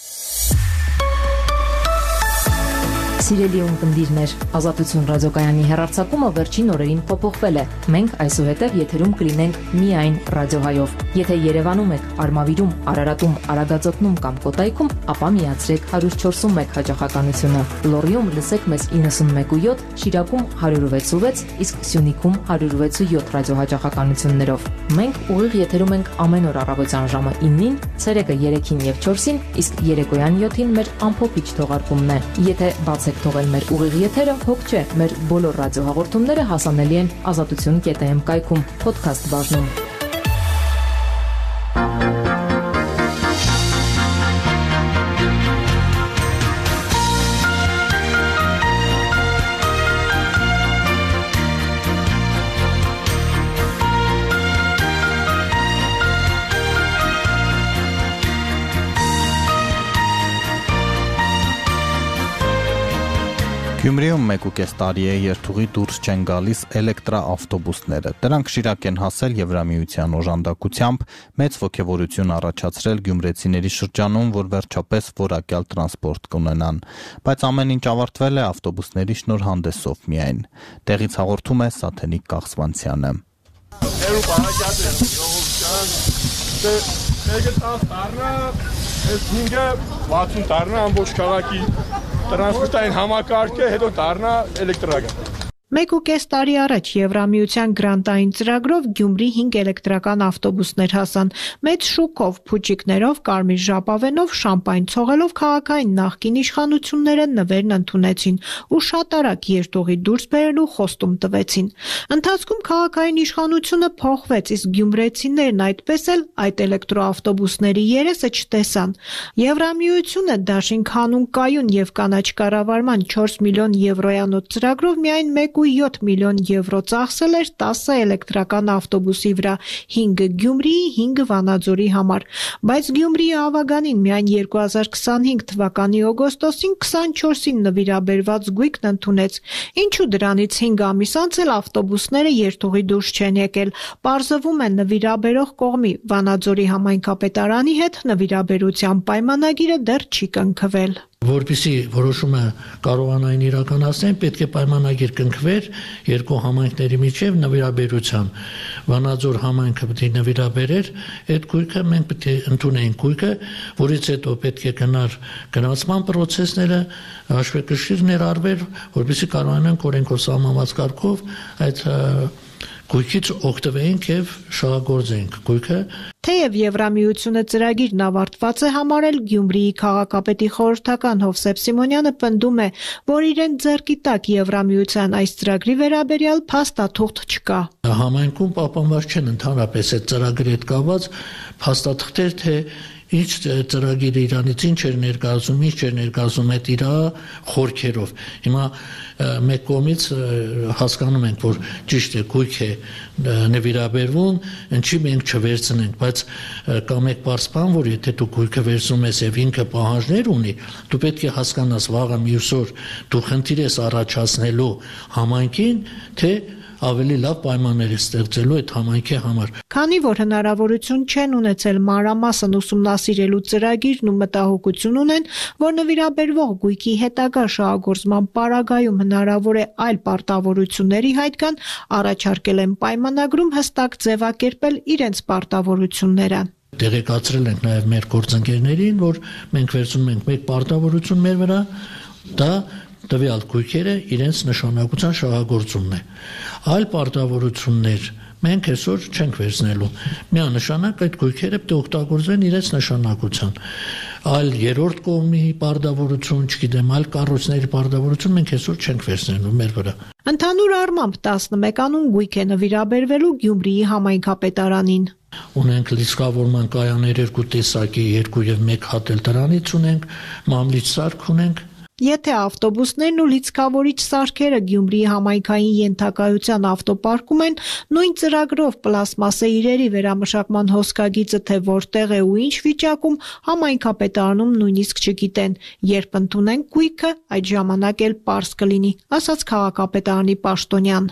Սիրելի ունկնդիրներ, Ազատություն ռադիոկայանի հեռարձակումը վերջին օրերին փոփոխվել է։ Մենք այսուհետև եթերում կլինենք միայն ռադիոհայով։ Եթե Երևանում եք, Արմավիրում, Արարատում, Արագածոտնում կամ Կոտայքում, ապա միացրեք հարյուր չորսունմեկ հաճախականությունը։ Լոռիում լսեք մեզ իննսունմեկ ու յոթ, Շիրակում հարյուր վեց ու վեց, իսկ Սյունիքում հարյուր վեց ու յոթ ռադիոհաճախականություններով։ Մենք ուղիղ եթերում ենք ամեն օր առավոտյան ժամը իննին, ցերեկը երեքին եւ չորսին, իսկ երեկոյան յոթին մեր ամփոփիչ թողարկումն է։ Եթե բացեք թողել մեր ուղիղ եթերը, հոգ չէ, մեր բոլոր ռադիոհաղորդումները հասանելի են ազատություն կետ էմ կայքում, փոդքասթ բաժնում։ Գյումրիում մեկ ու կես տարի է երթուղի դուրս չեն գալիս էլեկտրաավտոբուսները։ Դրանք Շիրակ են հասել Եվրամիության օժանդակությամբ, մեծ ոգևորություն առաջացրել գյումրեցիների շրջանում, որ վերջապես որակյալ տրանսպորտ կունենան։ Բայց ամեն ինչ ավարտվել է ավտոբուսների շնորհանդեսով միայն։ Տեղից հաղորդում է Սաթենիկ Կաղսվանցյանը։ Տրանսպորտային համակարգը հետո դառնա էլեկտրական։ Մեկ ու կես տարի առաջ Եվրամիության գրանտային ծրագրով Գյումրի հինգ էլեկտրական ավտոբուսներ հասան։ Մեծ շուկով, փուչիկներով, կարմիր ժապավենով, շամպայն ցողելով քաղաքային նախկին իշխանությունները նվերն ընդունեցին ու շատ արագ երթուղի դուրս բերելու խոստում տվեցին։ Ընթացքում քաղաքային իշխանությունը փոխվեց, իսկ գյումրեցիներն այդպես էլ այդ էլեկտրոավտոբուսների երեսը չտեսան։ Եվրամիությունը դաշինք հանուն կայուն եւ կանաչ կառավարման չորս միլիոն եվրոյանոց ծրագրով միայն մեկ ու յոթ միլիոն եվրո ծախսել էր տասը էլեկտրական ավտոբուսի վրա, հինգը Գյումրիի, հինգը Վանաձորի համար, բայց Գյումրիի ավագանին միայն երկու հազար քսանհինգ թվականի օգոստոսին քսանչորսին նվիրաբերված գույքն ընդունեց։ Ինչու դրանից հինգ ամիս անց էլ ավտոբուսները երթուղի դուրս չեն եկել։ Պարզվում է նվիրաբերող կողմի Վանաձորի համայնքապետարանի հետ նվիրաբերության պայմանագիրը դեռ չի կնքվել։ Որպեսզի որոշումը կարողանային իրականացնել, պետք է պայմանագիր կնքվեր երկու համայնքների միջև նվիրաբերության։ Վանաձոր համայնքը պետք է նվիրաբերեր այդ գույքը, մենք պետք է ընդունեինք գույքը, որից հետո պետք է գնար գնացման process-ները, հաշվեկշիռ ներառվեր, որպեսզի կարողանանք օրենքով սահմանված կարգով այդ գույքից օգտվեինք եւ շահագործեինք գույքը։ Թեև Եվրամիությունը ծրագիրն ավարտված է համարել, Գյումրիի քաղաքապետի խորհրդական Հովսեփ Սիմոնյանը պնդում է, որ իրեն ձեռքի տակ Եվրամիության այս ծրագրի վերաբերյալ փաստաթուղթ չկա։ Համայնքում պահպանված չեն ընդհանրապես այդ ծրագրի հետ կապված փաստաթղթեր, թե ինչ ծրագիրը իրանից ինչ էր ներկայացում, ինչ էր ներկայացում այդ իր խորքերով։ Հիմա մեկ կողմից հասկանում ենք, որ ճիշտ է գույք է նվիրաբերվում, ինչի մենք չվերցնենք, բայց կա մեկ պարզ բան, որ եթե դու գույքը վերցնում ես եւ ինքը պահանջներ ունի, դու պետք է հասկանաս վաղը մյուս օր դու խնդիր ես առաջացնելու համայնքին, թե ավելի լավ պայմաններ է ստեղծելու այդ համայնքի համար։ Քանի որ հնարավորություն չեն ունեցել մանրամասն ուսումնասիրելու ծրագիրն ու մտահոգություն ունեն, որ նվիրաբերվող գույքի հետագա շահագործման պարագայում հնարավոր է այլ պարտավորությունների հայտ գան, առաջարկել են պայմանագրում հստակ ձևակերպել իրենց պարտավորությունները։ Տեղեկացրել ենք նաև մեր գործընկերներին, որ մենք վերցնում ենք մեկ պարտավորություն մեր վրա, դա տվյալ գույքերը իրենց նշանակության շահագործումն է։ Այլ պարտավորություններ մենք այսօր չենք վերցնելու։ Միանշանակ այդ գույքերը պետք է օգտագործվեն իրենց նշանակության։ Այլ երրորդ կողմի պարտավորություն, չգիտեմ, այլ կառույցների պարտավորություն մենք այսօր չենք վերցնելու մեր վրա։ Ընդհանուր առմամբ տասնմեկ անուն գույք է նվիրաբերվելու Գյումրիի համայնքապետարանին։ Ունենք լիցքավորման կայաններ երկու տեսակի, երկու եւ մեկ հատ էլ դրանից ունենք, մամլիչ սարք ունենք։ Եթե ավտոբուսներն ու լիցքավորիչ սարքերը Գյումրիի համայնքային ենթակայության ավտոպարկում են, նույն ծրագրով պլաստմասե իրերի վերամշակման հոսքագիծը թե որտեղ է ու ինչ վիճակում, համայնքապետարանում նույնիսկ չգիտեն։ Երբ ընդունեն գույքը, այդ ժամանակ էլ պարզ կլինի, ասաց քաղաքապետարանի պաշտոնյան։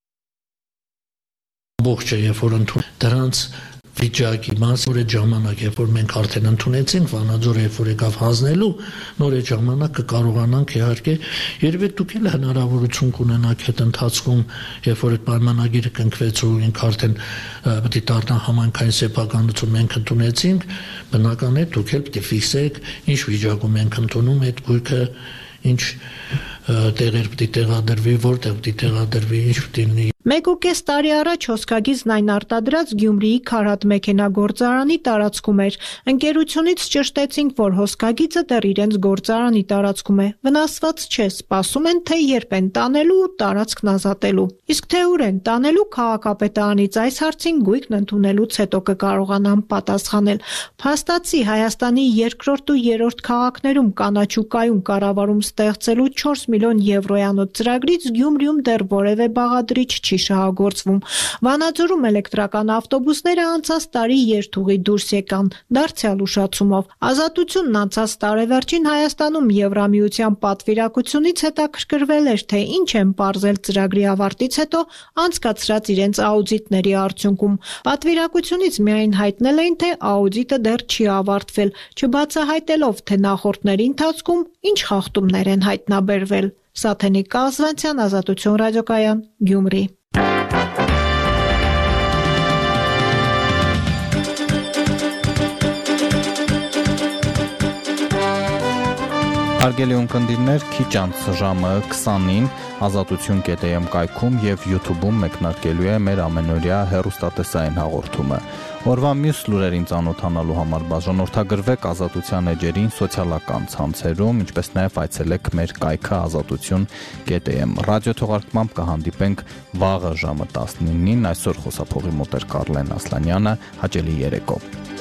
Ամբողջը երբ որ ընդուն դրանց վիճակի մաս որ այդ ժամանակ, երբ որ մենք արդեն ընդունեցինք Վանաձորը, երբ որ եկավ հանձնելու, նոր այդ ժամանակ կկարողանանք իհարկե, երբ դուք էլ հնարավորություն կունենաք այդ ընթացքում, երբ որ այդ պայմանագիրը կնքվեց ու ինք արդեն պետք է դառնա համայնքային սեփականություն մենք ընդունեցինք, բնական է դուք էլ պետք է ֆիքսեք, ինչ վիճակում ենք ընդունում այդ գույքը, ինչ տեղեր պետք է տեղադրվի, որտեղ պետք է տեղադրվի, ինչ պետք է լինի։ Մեկ ու կես տարի առաջ հոսքագիծն այն արտադրած Գյումրիի Քարհատ մեքենագործարանի տարածքում էր։ Ընկերությունից ճշտեցինք, որ հոսքագիծը դեռ իրենց գործարանի տարածքում է։ Վնասված չէ, սպասում են, թե երբ են տանելու ու տարածքն ազատելու։ Իսկ թե ուր են տանելու, քաղաքապետարանից այս հարցին գույքն ընդունելուց հետո կկարողանան պատասխանել։ Փաստացի Հայաստանի երկրորդ ու երրորդ քաղաքներում կանաչուկայուն կառավարում ստեղծելու չորս միլիոն եվրոյանոց ծրագրից Գյումրիում դեռ որևէ բաղադրիչ չի շահագործվում։ Վանաձորում էլեկտրական ավտոբուսները անցած տարի երթուղի դուրս եկան, դարձյալ ուշացումով։ Ազատությունն անցած տարեվերջին Հայաստանում Եվրամիության պատվիրակությունից հետաքրքրվել էր, թե ինչ են պարզել ծրագրի ավարտից հետո անցկացրած իրենց աուդիտների արդյունքում։ Պատվիրակությունից միայն հայտնել էին, թե աուդիտը դեռ չի ավարտվել, չբացահայտելով, թե նախորդների ընթացքում ինչ խախտումներ են հայտնաբերվել։ Սաթենիկ Կազվանցյան, Ազատություն ռադիոկայան, Գյումրի։ Հարգելի ունկնդիրներ, քիչ անց ժամը քսանին ազատություն.am կայքում եւ YouTube-ում մեկնարկելու է մեր ամենօրյա հեռուստատեսային հաղորդումը։ Օրվա մյուս լուրերին ծանոթանալու համար բաժանորդագրվեք Ազատության էջերին սոցիալական ցանցերում, ինչպես նաեւ այցելեք մեր կայքը ազատություն.am։ Ռադիո թողարկմամբ կհանդիպենք վաղը ժամը տասնինին։ Այսօր խոսափողի մոտ էր Կարլեն Ասլանյանը, հաճելի երեկո։